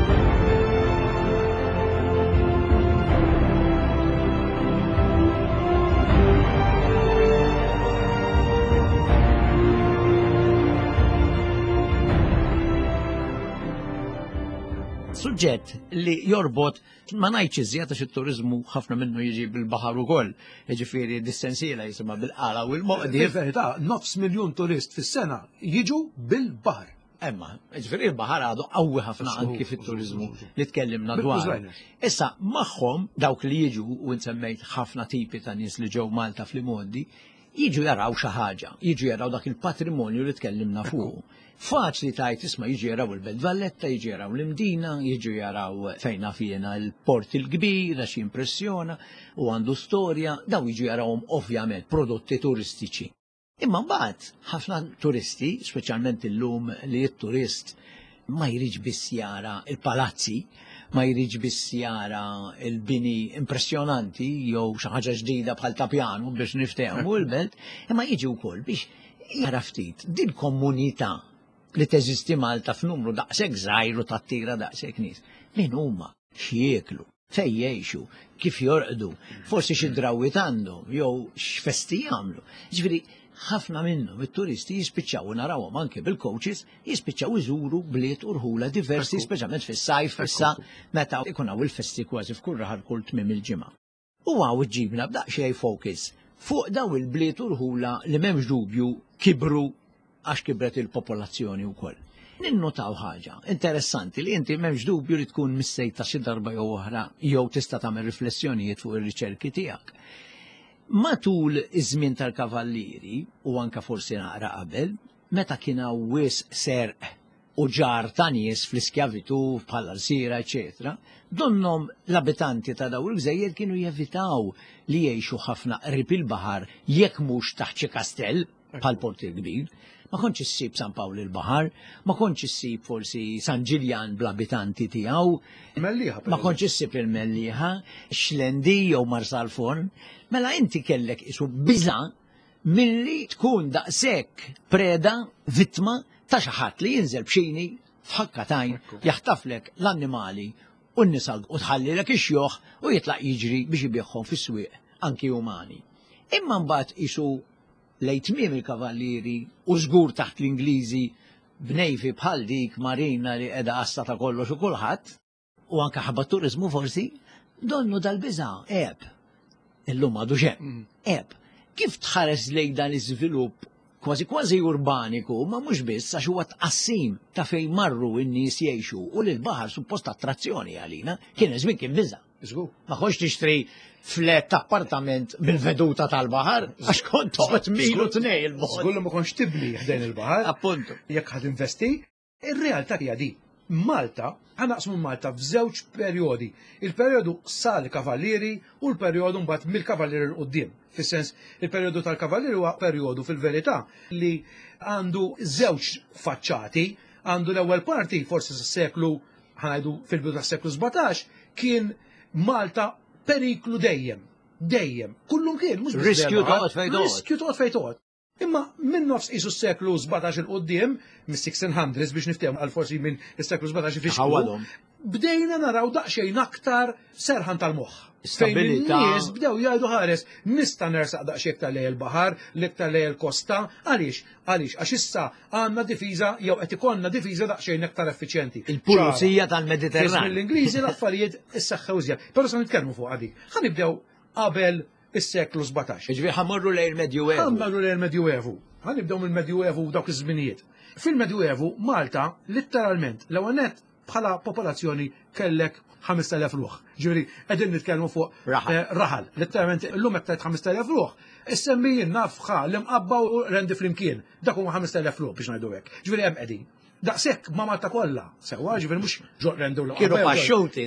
Suġġett li jorbot ma ngħidx iżjed għax it-turiżmu ħafna minnu jiġi bil-baħar ukoll. Jiġifieri d-distensiela jisimha bil-qala u l-Moqdief. Verità, nofs miljun turist fis-sena jiġu bil-baħar. Emma, ġifieri il-baħar għadu qawwi ħafna anki fit-turiżmu li tkellimna dwar. Issa magħhom dawk li jiġu u nsemmejt ħafna tipi ta' nies li ġew Malta fl-imoddi, jiġu jaraw xi ħaġa, jiġu jaraw dak il-patrimonju li tkellimna fuq. Faċli tajt isma' jiġu jaraw il-Belt Valletta, jiġu jaraw l-Imdina, jiġu jaraw fejna fjena l-port il-kbir għax jimpressjona u għandu storja, daw jiġu jarawhom ovvjament prodotti turistiċi. Imma mbagħad ħafna turisti, speċjalment illum li t-turist ma jridx biss jara il-palazzi, ma jridx biss jara il-bini impressjonanti jew xi ħaġa ġdida bħal tapjanu biex niftehmu l-belt, imma jiġi wkoll biex jara ftit din komunità li teżisti Malta f'numru daqshekk żgħir u tattira daqshekk nies. Min huma? X'jieklu? Fejn jgħixu? Kif jorqdu? Forsi xi drawwiet għandhom jew x'festi jagħmlu. Ġifieri ħafna minnhom it-turisti jispiċċaw narawhom anke bil-coaches jispiċċaw iżuru bliet urħula diversi speċjalment fis-sajf issa meta ikun hawn il-festi kważi f'kull raħal kull tmiem il-ġimgħa. U għaw iġġibna b'daqsxejn focus fuq daw il-bliet urħula li m'hemmx dubju kibru għax kibret il-popolazzjoni wkoll. Ninnotaw ħaġa interessanti li inti m'hemmx dubju li tkun missejta xi darba jew oħra jew tista' tagħmel riflessjonijiet fuq ir-riċerki tiegħek. Matul iż-żmien tal-kavallieri u anke forsi naqra qabel, meta kien hawn wisq serq u ġar ta' nies fl-iskjavitu bħala l-sira, eċetera, donnom l-abitanti ta' daw il-gżejjer kienu jevitaw li jgħixu ħafna qrib il-baħar jekk mhux taħt xi kastell bħal Port il-Kbir. Ma kontx issib San Pawl il-Baħar, ma kontx issib forsi San Ġiljan bl-abitanti tiegħu, ma kontx issib il-Mellieħa, Xlendi jew Marsalforn, mela inti kellek isu biża' milli tkun daqshekk preda vittma ta' xi ħadd li jinżel b'xini f'ħakkatajn jaħtaflek l-annimali u n-nisal u tħallilek ix-xjoħ u jitlaq jiġri biex ibieħħom fis-swieq anki umani. Imma mbagħad isu lejn tmiem il-kavallieri u żgur taħt l-Ingliżi b'nejfi bħal dik marina li qiegħda qassa ta' kollox u kulħadd, u anke ħabba turizmu forsi, donnu dal-biża' eb. Illum għadu xem, eb. Kif tħares lejn dan l-iżvilupp kważi kważi urbaniku, ma mhux biss għax huwa tqassim ta' fejn marru n-nies jgħixu u lil baħar suppost attrazzjoni għalina, kien żmien kien biża'. Ma ħox tixtri flet ta' appartament bil-veduta tal-baħar, għax kont toqgħod milu tnej il-bħod. Żgur li ma konx tibni ħdejn il-baħar. Appuntu. Jekk ħad investi, ir-realtà hija di. Malta, ħanaqsmu Malta f'żewġ perjodi. Il-perjodu sal-kavallieri u l-perjodu mbagħad mill-kavallieri l qudiem. Fis-sens, il-perjodu tal-kavallieri huwa perjodu fil-verità li għandu żewġ faċċati, għandu l-ewwel parti forsi s-seklu ħanajdu fil-bidu tas-seklu sebgħax kien Malta periklu dejjem, dejjem. Kullum kien, mhux riskju toqgħod fejn toqgħod. Riskju toqgħod fejn toqgħod. Imma minn nofs isu s-seklu sebgħax il-qoddim, mis-sixteen hundreds biex niftehom għal forsi minn is-seklu sebgħax fix bdejna naraw daqsxejn aktar serħan tal-moħħ. Fejn in-nies bdew jgħidu ħares nista' nersaq daqsxejn iktar lejn il-baħar, l-iktar lejn il-kosta, għaliex? Għaliex għax issa għandna difiża jew qed ikollna difiża daqsxejn iktar effiċjenti. Il-pulizija tal-Mediterran. Mill-Ingliżi l-affarijiet issaħħew iżjed. Però se nitkellmu fuq għadi. Ħanibdew qabel is-seklu sebgħax. Ġifieri ħammorru lejn il-Medjuevu. Ħammorru lejn il-Medjuevu. Ħanibdew mill-Medjuevu dawk iż-żminijiet. Fil-Medjuevu Malta letteralment l-ewwel nett bħala popolazzjoni kellek ħames telef ruħ. Ġifieri qegħdin nitkellmu fuq raħal. Letteralment illum qed tgħid ħames telef ruħ. Is-semmijin nafħa l-imqabba u rendi flimkien. Dak huma ħames telef ruħ biex ngħidu hekk. Ġifieri hemm qegħdin. Daqshekk ma Malta kollha. Sewwa ġifieri mhux ġo rendu l Kienu paxxuti.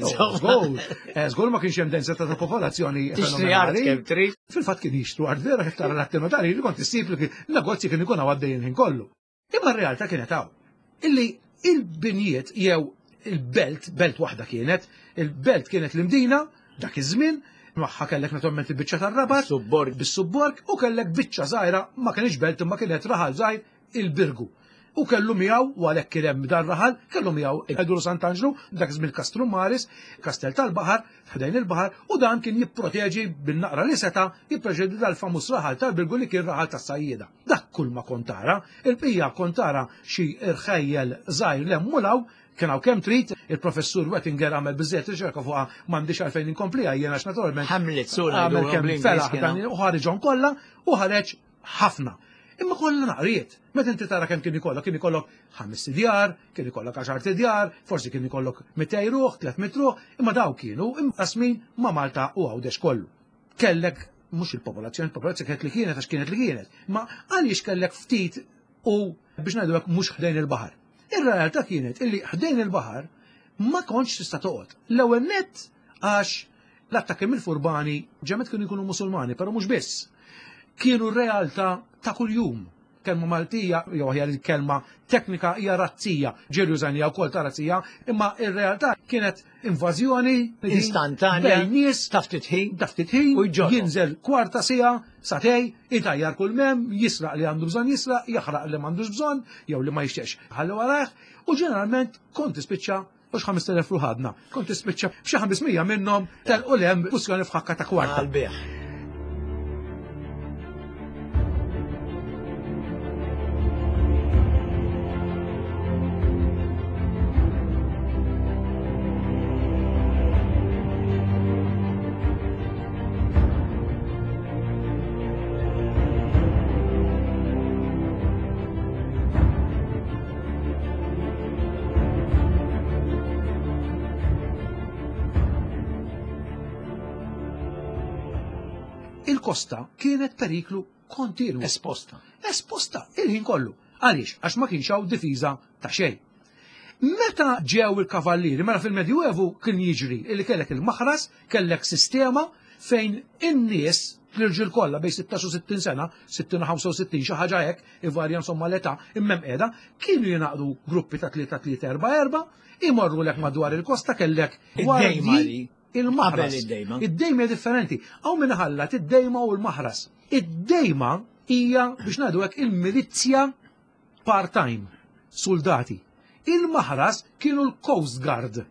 Żgur ma kienx hemm densità ta' popolazzjoni fenomenali. Fil-fatt kien jixtru art vera hektar l-atti notari li kont issib li negozji kien ikun għaddejjin ħin kollu. Imma r-realtà kienet hawn. Illi il-binjiet jew il-belt, belt waħda kienet, il-belt kienet l-imdina, dak iż-żmien, magħha kellek naturalment il-biċċa tar-rabat, bis-subborg u kellek biċċa żgħira ma kienx belt imma kienet raħal żgħir il-Birgu. U kellu miegħu u għalhekk kien hemm dar raħal, kellu miegħu Eduru Sant'Angelo, dak żmien Kastru Maris, Kastell tal-Baħar, ħdejn il-baħar, u dan kien jipproteġi bin-naqra li seta' jippreġedi dal-famuż raħal tal-Birgu li kien raħal tas-sajjieda. Dak kull ma kontara, il-bqija kontara xi irħejjel żgħir lemmulaw kien hawn kemm trid, il-professur Wettinger għamel biżżejjed riċerka fuqha m'għandix għalfejn inkompliha jiena għax naturalment Hamlet sura għamel kemm felaħ dan u ħareġhom kollha u ħareġ ħafna. Imma kollha naqriet. Meta inti tara kemm kien ikollok, kien ikollok ħames djar, kien ikollok għaxar djar, forsi kien ikollok mitej ruħ, tliet ruħ, imma daw kienu imqasmin ma' Malta u għawdex kollu. Kellek mhux il-popolazzjoni, il-popolazzjoni kienet li kienet għax kienet li kienet, ma għaliex kellek ftit u biex ngħidu hekk mhux ħdejn il-baħar. Ir-realtà kienet illi ħdejn il-baħar ma kontx tista' toqgħod. L-ewwel nett għax l-attakki mill-furbani ġemet kienu jkunu Musulmani, però mhux biss. Kienu r-realtà ta' kuljum. Kelma Maltija, jew hija l-kelma teknika hija razzija, Ġerjużanija wkoll ta' razzija, imma r-realtà kienet invażjoni instantanja bejn nies ta' ftit ħin, ta' ftit ħin, u jġorru. jinżel kwarta sija, satej, itajjar kull mem, jisraq li għandu bżonn jisraq, jaħraq li m'għandux bżonn, jew li ma jixtieqx ħalli warah, u ġeneralment kont tispiċċa mhux ħames telef ruħadna, kont tispiċċa b'xi ħamesmija minnhom telqu lem kussjoni f'ħakka ta' kwarta. Il-kosta kienet periklu kontinu. Esposta. Esposta, il-ħin kollu. Għaliex, għax ma kienx hawn difiża ta' xejn. Meta ġew il-kavallieri, mela fil-Medjuevu kien jiġri illi kellek il-maħras, kellek sistema fejn in-nies l-irġiel kollha bejn sittax u sittin sena, sittin u ħamsa u sittin xi ħaġa hekk, ivarja insomma l-età, imma qiegħda, kienu jingħaqdu gruppi ta' tlieta tlieta erba' erba', imorru lek madwar il-kosta kellek id-dejma il-maħras. Id-dejma differenti. Għaw minn ħallat id-dejma u l-maħras. Id-dejma hija biex ngħidu hekk il-milizzja part-time, soldati. Il-maħras kienu l-Coast Guard.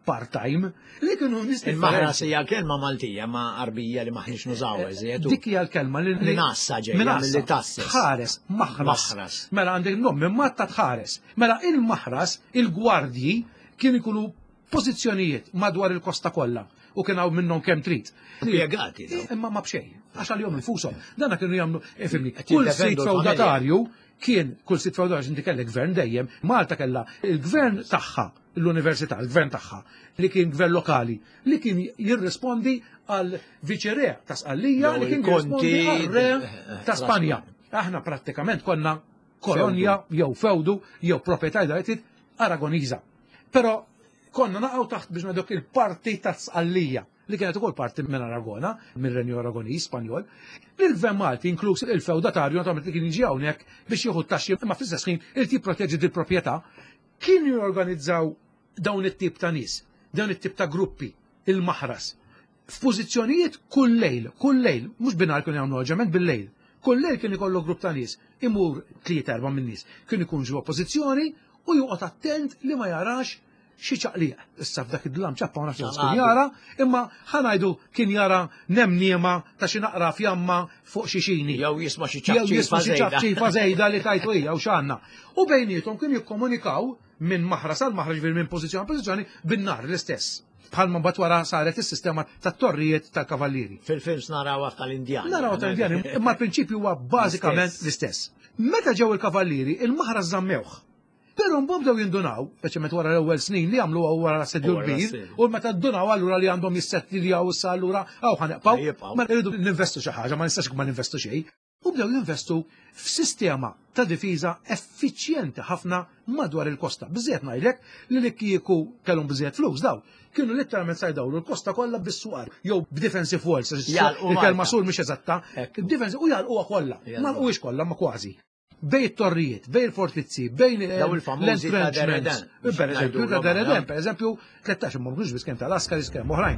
part-time li kienu nies Il-maħras hija kelma Maltija ma' arbija li maħniex nużaw eżiet. dik hija l-kelma li Li nassa ġejja minassa, milli tasses. tħares, maħras. Maħras. Mela għandek nom minn matta tħares. Mela il-maħras, il-gwardji kienu jkunu pożizzjonijiet madwar il-kosta kollha u kien hawn minnhom kemm trid. Impjegati daw. Imma ma bxejn, għax għal-jom infushom. Dana kienu jagħmlu, ifimni, Qed kull jiddefendu sit l-familja. feudatarju kien kull sit feudatarju inti kellek gvern dejjem, Malta kellha il-gvern tagħha, l-università, il-gvern tagħha, li kien gvern lokali, li kien jirrispondi għal viċere ta' Sqallija, Jew li kien il-konti jirrispondi għal re eh, ta' Spanja. Aħna prattikament konna kolonja jew feudu jew proprjetà dajtit Aragoniża. Però konna naqgħu taħt biex nadok il-parti ta' Sqallija li kienet ukoll parti minn Aragona, minn Renju Aragoniż Spanjol. L-Gvern Malti inkluż il-feudatarju naturalment li kien jiġi hawnhekk biex jieħu t-taxxi imma fl-istess ħin irid jipproteġġi dil-proprjetà kienu jorganizzaw dawn it-tip ta' nies, dawn it-tip ta' gruppi, il-maħras, f'pożizzjonijiet kull lejl, kull lejl, mhux binar kienu jagħmlu oġġament bil-lejl. Kull lejl kien ikollu grupp ta' nies, imur tliet erba' minn nies, kien ikun ġu oppożizzjoni u joqgħod attent li ma jarax xi ċaqliq. Issa f'dak id-dlam ċappa ma nafx kien jara, imma ħanajdu kien jara nemniema ta' xi naqra fjamma fuq xi xini. Jew jisma' xi Jew jisma' xi ċabċifa ċabċifa żejda li tajtu hija u x'għandna. U bejniethom kien jikkomunikaw minn maħras għal maħra ġifier minn pożizzjoni għal pożizzjoni bin-nar l-istess. Bħalma mbagħad wara saret is-sistema tat-torrijiet tal-kavallieri. Fil-films narawha tal-Indjani. Naraw tal-Indjani, imma l-prinċipju huwa bażikament l-istess. Meta ġew il-kavallieri, il-maħra żammewh. Però mbagħad bdew jindunaw, speċjalment wara l-ewwel snin li għamlu wara sedju Wara kbir, s-sedju. u meta ddunaw allura li għandhom jissettiljaw issa allura aw ħaneqpaw, Ħajibqgħu. ma rridu ninvestu xi ħaġa, ma nistax ma ninvestu xejn. U bdew jinvestu f'sistema ta' difiża effiċjenti ħafna madwar il-kosta. Biżejjed ngħidlek li li kieku kellhom biżejjed flus daw. Kienu litteralment sajdawru l-kosta kollha bis-suqar jew b'defensive walls. Jalqu Il-kelma Malta. sur mhix eżatta. Hekk. Defensive u jalquha kollha. Jalqu. Ma lquhiex kollha ma kważi. Bej it-torrijiet, bej il-fortizzi, bejn eh, Daw il-famużi ta' l-entrenchments. Dereden. Per eżempju, ta' Ngħidulhom Dereden, aħna. per eżempju, tlettax imma mhux biss kemm tal-Askari kemm oħrajn.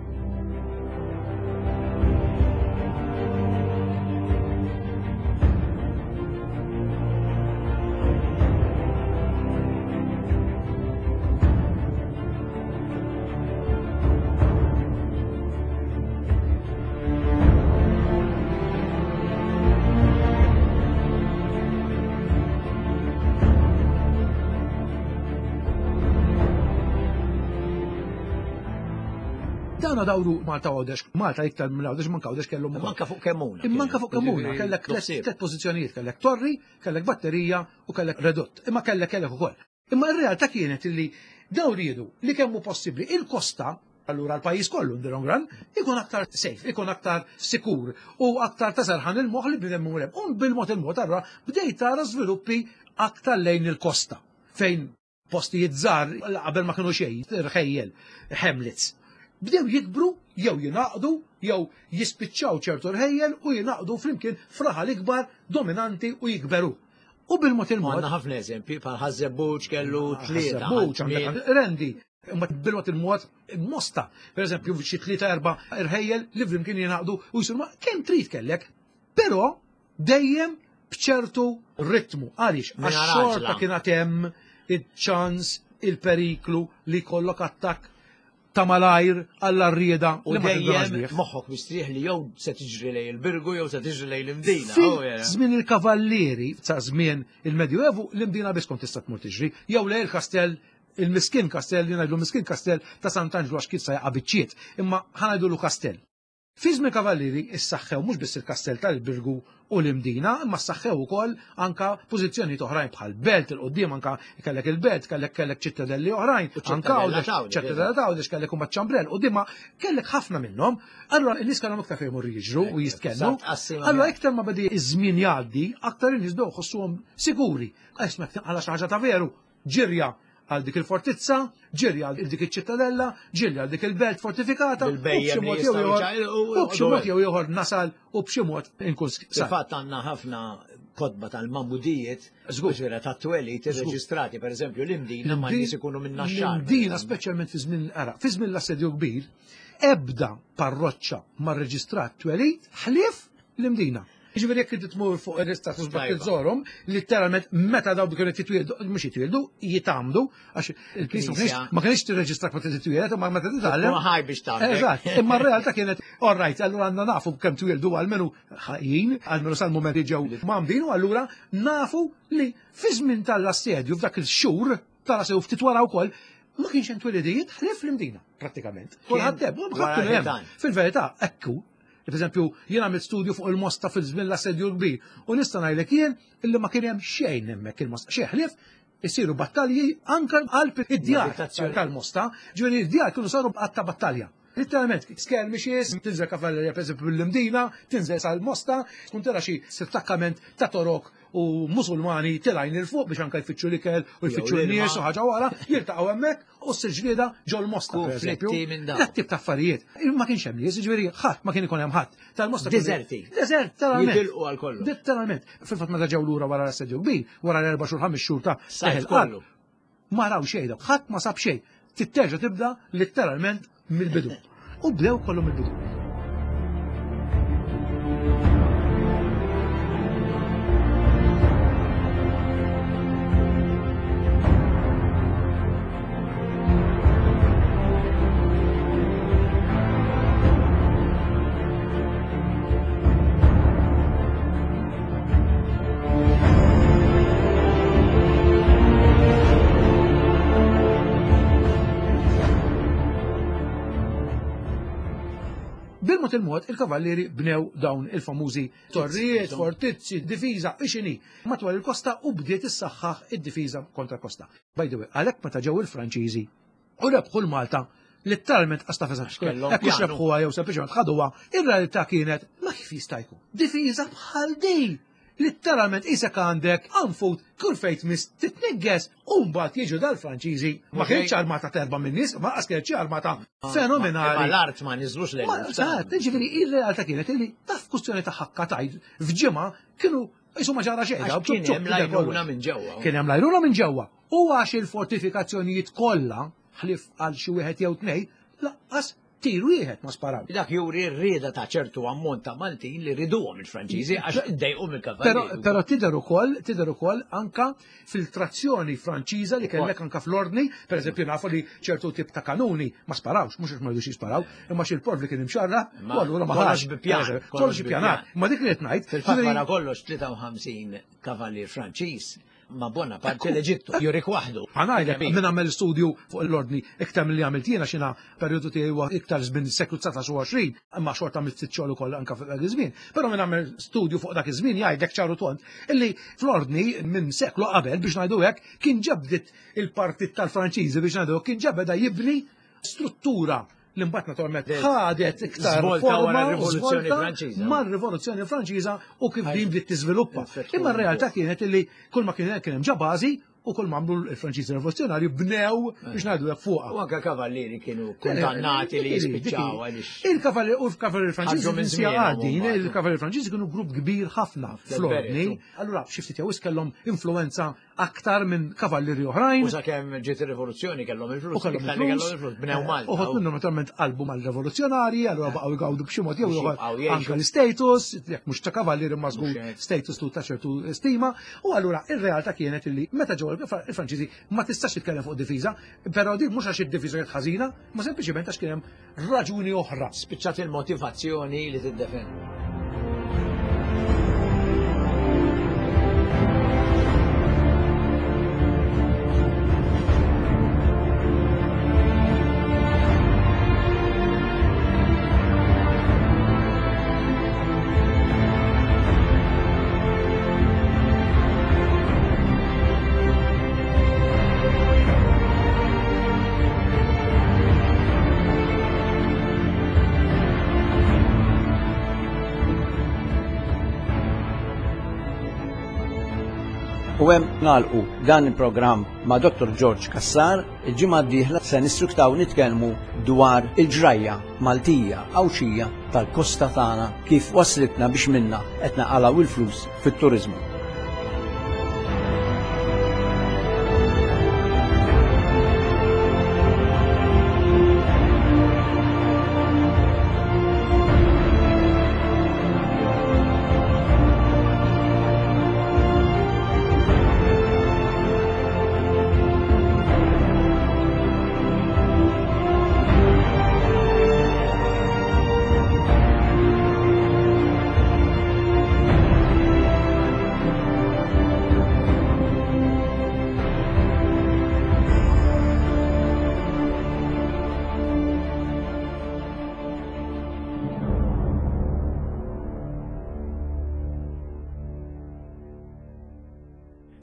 Dawna dawru Malta għodex, Malta iktar minn għodex, manka għodex kellhom ukoll. Manka fuq kemmuna. Immanka fuq kamuna, kellek Tlobsib. tlet pożizzjonijiet, kellek torri, kellek batterija u kellek redott. Imma kellek kellek ukoll. Imma r-realtà kienet li daw riedu li kemmu possibbli il-kosta allura l-pajjiż kollu ndirhom gran ikun aktar safe, ikun aktar sikur u aktar taserħan il-moħħ li bnedem murem. U bil-mod il-mod allura bdejt tara żviluppi aktar lejn il-kosta fejn postijiet żgħar qabel ma kienu xejn, irħejjel, Hamlets. Bdew jikbru, jew jinaqdu, jew jispiċċaw ċertu rħejjel u jinaqdu flimkien fraħal ikbar, dominanti u jikberu. U bil-mod il-mod. Għandna ħafna eżempji, bħal Ħażebbuċ kellu tlieta. Buċ, ħadd għandek rendi. Imma bil-mod il-mod, mosta. Per eżempju, xi tlieta erba' irħejjel li flimkien jinaqdu u jisur ma kemm trid kellek. Però dejjem b'ċertu ritmu. Għaliex, Min għax-xorta raġla. kienet hemm il-ċans, il-periklu li jkollok attakk ta' malajr għall-arrieda U li ma tindunax dejjem bih. moħħok mistrieħ li jew se tiġri lej il-birgu jew se tiġri lej l-imdina. Oh, yeah. Fil-żmien il-kavallieri, sa' żmien il-Medjuevu, l-imdina biss kont tista' tmur tiġri, jew lej il-kastell, il-miskin kastell, li ngħidlu miskin kastell ta' Sant'Angelo għax kif sa jaqa' biċċiet, imma ħanajdulu kastell. Fi żmien kavallieri issaħħew mhux biss il-kastell tal-Birgu u l-imdina, imma ssaħħew ukoll anka pożizzjonijiet oħrajn bħal belt il-qudiem anka kellek il-belt, kellek kellek ċittadelli oħrajn, U anka ċittadella għawdex Tawdex, ċittadella Tawdex kellek umma ċambrel, u dimma kellek ħafna minnhom, allura n-nies kellhom iktar fejn imorru jiġru u jitkellmu. Sa tqassima Allura miegħek. iktar ma bedi iż-żmien jgħaddi, aktar in-nies bdew ħossuhom siguri. Għax mek tinqala xi ħaġa ta' veru, ġirja għal dik il-fortizza, ġirja għal dik iċ-ċittadella, ġirja għal dik il-belt fortifikata, u Bil-bejjem b'xi mod li jew jistgħu ieħor- jċajlu u- u b'xi mod jew ieħor nasal u b'xi mod inkun sar. Fil-fatt għandna ħafna kodba tal-mamudijiet, Żgur. ġvira ta' twelit irreġistrati, per eżempju l-imdina ma' nies ikunu minna xar. L-imdina speċjalment fi żmien ara, fi żmien l-assedju kbir, ebda parroċċa ma' reġistrat twelit ħlief l-imdina. Ġifieri jekk inti tmur fuq il-istatus bak Tajba. iżorhom, literalment meta daw kienu titwieldu, mhux jitwieldu, jitamdu għax il-Knisja Knisja. ma kienx tirreġistra meta titwieled imma meta titgħallem. Tkun ħaj biex tagħmel. Eżatt, imma r-realtà kienet all right, allura għandna nafu kemm twildu għalmenu ħajjin, għalmenu sal-moment li ġew mamdin, u allura nafu li fi żmien tal-assedju f'dak il-xhur tal-assedju ftit wara wkoll ma kienx hemm twilidijiet ħlief l-imdina prattikament. Kulħadd hemm, ma wara ħadd kienu hemm. ħitan. Fil-verità, ekku. Per eżempju, jien għamilt studju fuq il-Mosta fil-żmien l-assedju kbir u nista' ngħidlek jien illi ma kien hemm xejn hemmhekk il-Mosta. Xejn ħlief isiru battalji anke qalb id-djar Meditazzjoni. tal-Mosta, ġifieri id-djar kienu saru għatta battalja. Literalment, skirmishes, tinżel kavallerja per eżempju bil-Limdina, tinżel sal-Mosta, tkun tara xi sittakkament ta' torok u musulmani tilajn il-fuq biex anke jfittxu l-ikel u jfittxu Jew l-nies l-ilma. u ħaġa wara, jiltaqgħu hemmhekk u s-sirġlieda ġol Mosta. per Konflitti eżempju. minn dawn. Dat tip ta' affarijiet. Ma kienx hemm nies, ġifieri ħadd ma kien ikun hemm ħadd. Tal-Mosta kienu- Deserti. Desert, talament. Jitilqu għal kollu. Literalment. Fil-fatt meta ġew lura wara l-assedju kbir, wara l-erba' xhur ħames xhur ta' Sajf teħel qalb, kollu. ma raw xejn daw, ħadd ma sab xejn. Titterġa tibda literalment mill-bidu. U bdew kollu mill-bidu. Bil-mod il-mod, il-kavallieri bnew dawn il-famużi torrijiet, fortizzi, difiża, ixini, matwar il-kosta u bdiet issaħħaħ id-difiża kontra kosta. By the way, għalhekk meta ġew il-Franċiżi u rebħu l-Malta, literalment qasta feżat. Kellhom Hekk mhux pjanu. rebħuha jew sempliċement ħaduha, ir-realtà kienet ma kif jista' jkun. Difiża bħal din. Literalment isek għandek anfut kull fejt mis titnegges u mbagħad jiġu dal-Franċiżi. Ma kienx armata terba minn nies, ma qas kienet xi armata Ma fenomenali. l-art ma niżlux Ma l-art. ġifieri ir-realtà kienet illi taf kustjoni ta' ħakka tajt f'ġimgħa kienu jisu ma ġara xejn. Għax kien hemm lajruna minn ġewwa. Kien hemm lajruna minn ġewwa. U għax il-fortifikazzjonijiet kollha ħlif għal xi wieħed jew tnej, laqqas tir wieħed ma sparaw. Dak juri r-rieda ta' ċertu ammont ta' Maltin li riduhom il-Franċiżi għax iddejqu Pero, mill-kavalli. pero tider ukoll, tider ukoll anka filtrazzjoni Franċiża li kellek anka fl-ordni, per eżempju nafu li ċertu tip ta' kanuni ma sparawx, mhux għax ma jridux jisparaw, imma xi l-porf li kien imxarra, Ma- u allura ma kollox ħax. bi pjan, Kollox kollox bi bi pjanat. pjan. Ma dik li qed ngħid, Fil-fatt ġifieri- wara kollox tlieta u ħamsin kavallier Franċiż ma bona parti l-Eġittu, jurik waħdu. Għanajlek, Kebir. minn għamel studju fuq l-ordni iktar mill-li għamilt jena xina periodu tiegħi huwa iktar żmien is-seklu tsatax u għoxrin, imma xort għamilt ftit xogħol ukoll anke fuq dak iż-żmien. Però minn għamel studju fuq dak iż-żmien jgħidlek ċaru tont illi fl-ordni minn seklu qabel biex ngħidu hekk kien ġabdet il-partit tal-Franċiżi biex ngħidu kien ġabeda jibni struttura li mbagħad naturalment ħadet iktar Żvolta forma wara u r-Rivoluzzjoni żvolta Franċiża. mal-rivoluzzjoni Franċiża u kif din bdiet tiżviluppa. Effettivament. Imma r-realtà kienet illi kull ma kien hemm kien hemm ġa bażi u kull ma għamlu l-Franċiżi rivoluzzjonarju bnew biex ngħidu hekk fuqha. U anke kavallieri kienu kondannati li jispiċċaw għaliex. Il-kavalli u l-kavalli franċiżi Ħarġu minn minn sija żmienhom għaddin, mbagħad. il-kavalli franċiżi kienu grupp kbir ħafna fl-ordni. veru. Allura xi ftit jew kellhom influenza aktar minn kavallieri oħrajn. U sakemm ġiet ir-rivoluzzjoni kellhom U il-flus. kellhom Kellhom il-flus. il-flus. Bnew Malta. Uħod minnhom naturalment qalbu mal-rivoluzzjonari, allura baqgħu jgawdu b'xi mod jew Biex ieħor jibqgħu jgħixu. anke l-status, jekk mhux ta' kavallieri ma żgur Mhux hekk. status tu ta' ċertu stima. U allura ir-realtà kienet illi meta ġew il-Franċiżi ma tistax titkellem fuq difiża, però dik mhux għax id-difiża kienet ħażina, ma sempliċement għax kien hemm raġuni oħra. Spiċċat il-motivazzjoni li tiddefendi. U hemm nagħlqu dan il-programm ma' Doktor George Kassar, il-ġimgħa d-dieħla se nistruktaw nitkellmu dwar il-ġrajja Maltija Awxija tal-kosta tagħna kif waslitna biex minna qed naqalgħu il-flus fit-turiżmu.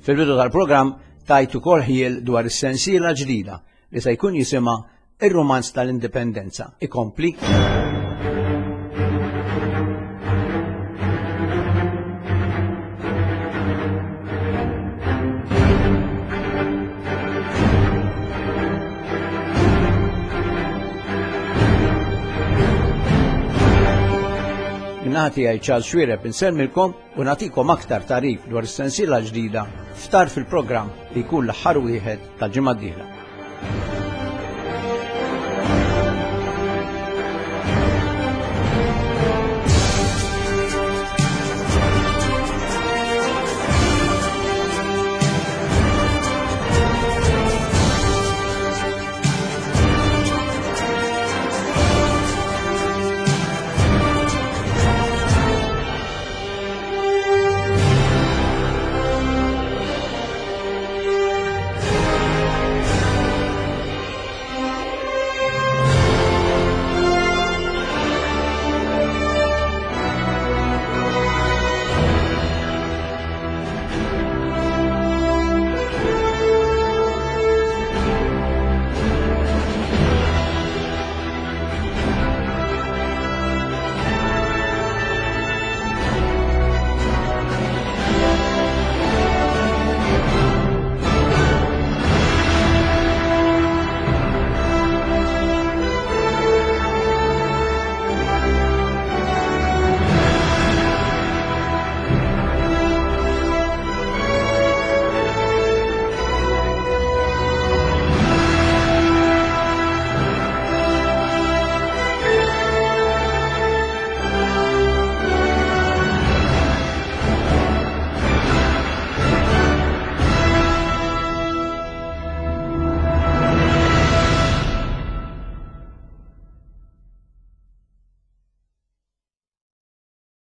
Fil-bidu tal-programm tajtu korħiel dwar is-sensiela ġdida li se jkun jisimha Ir-Rumanz tal-Indipendenza. Ikompli. Nati għaj ċal xwireb insemmilkom u natikom aktar tarif dwar is-sensiela ġdida ftar fil-programm li jkun l-aħħar wieħed tal-ġimgħa d-dieħla.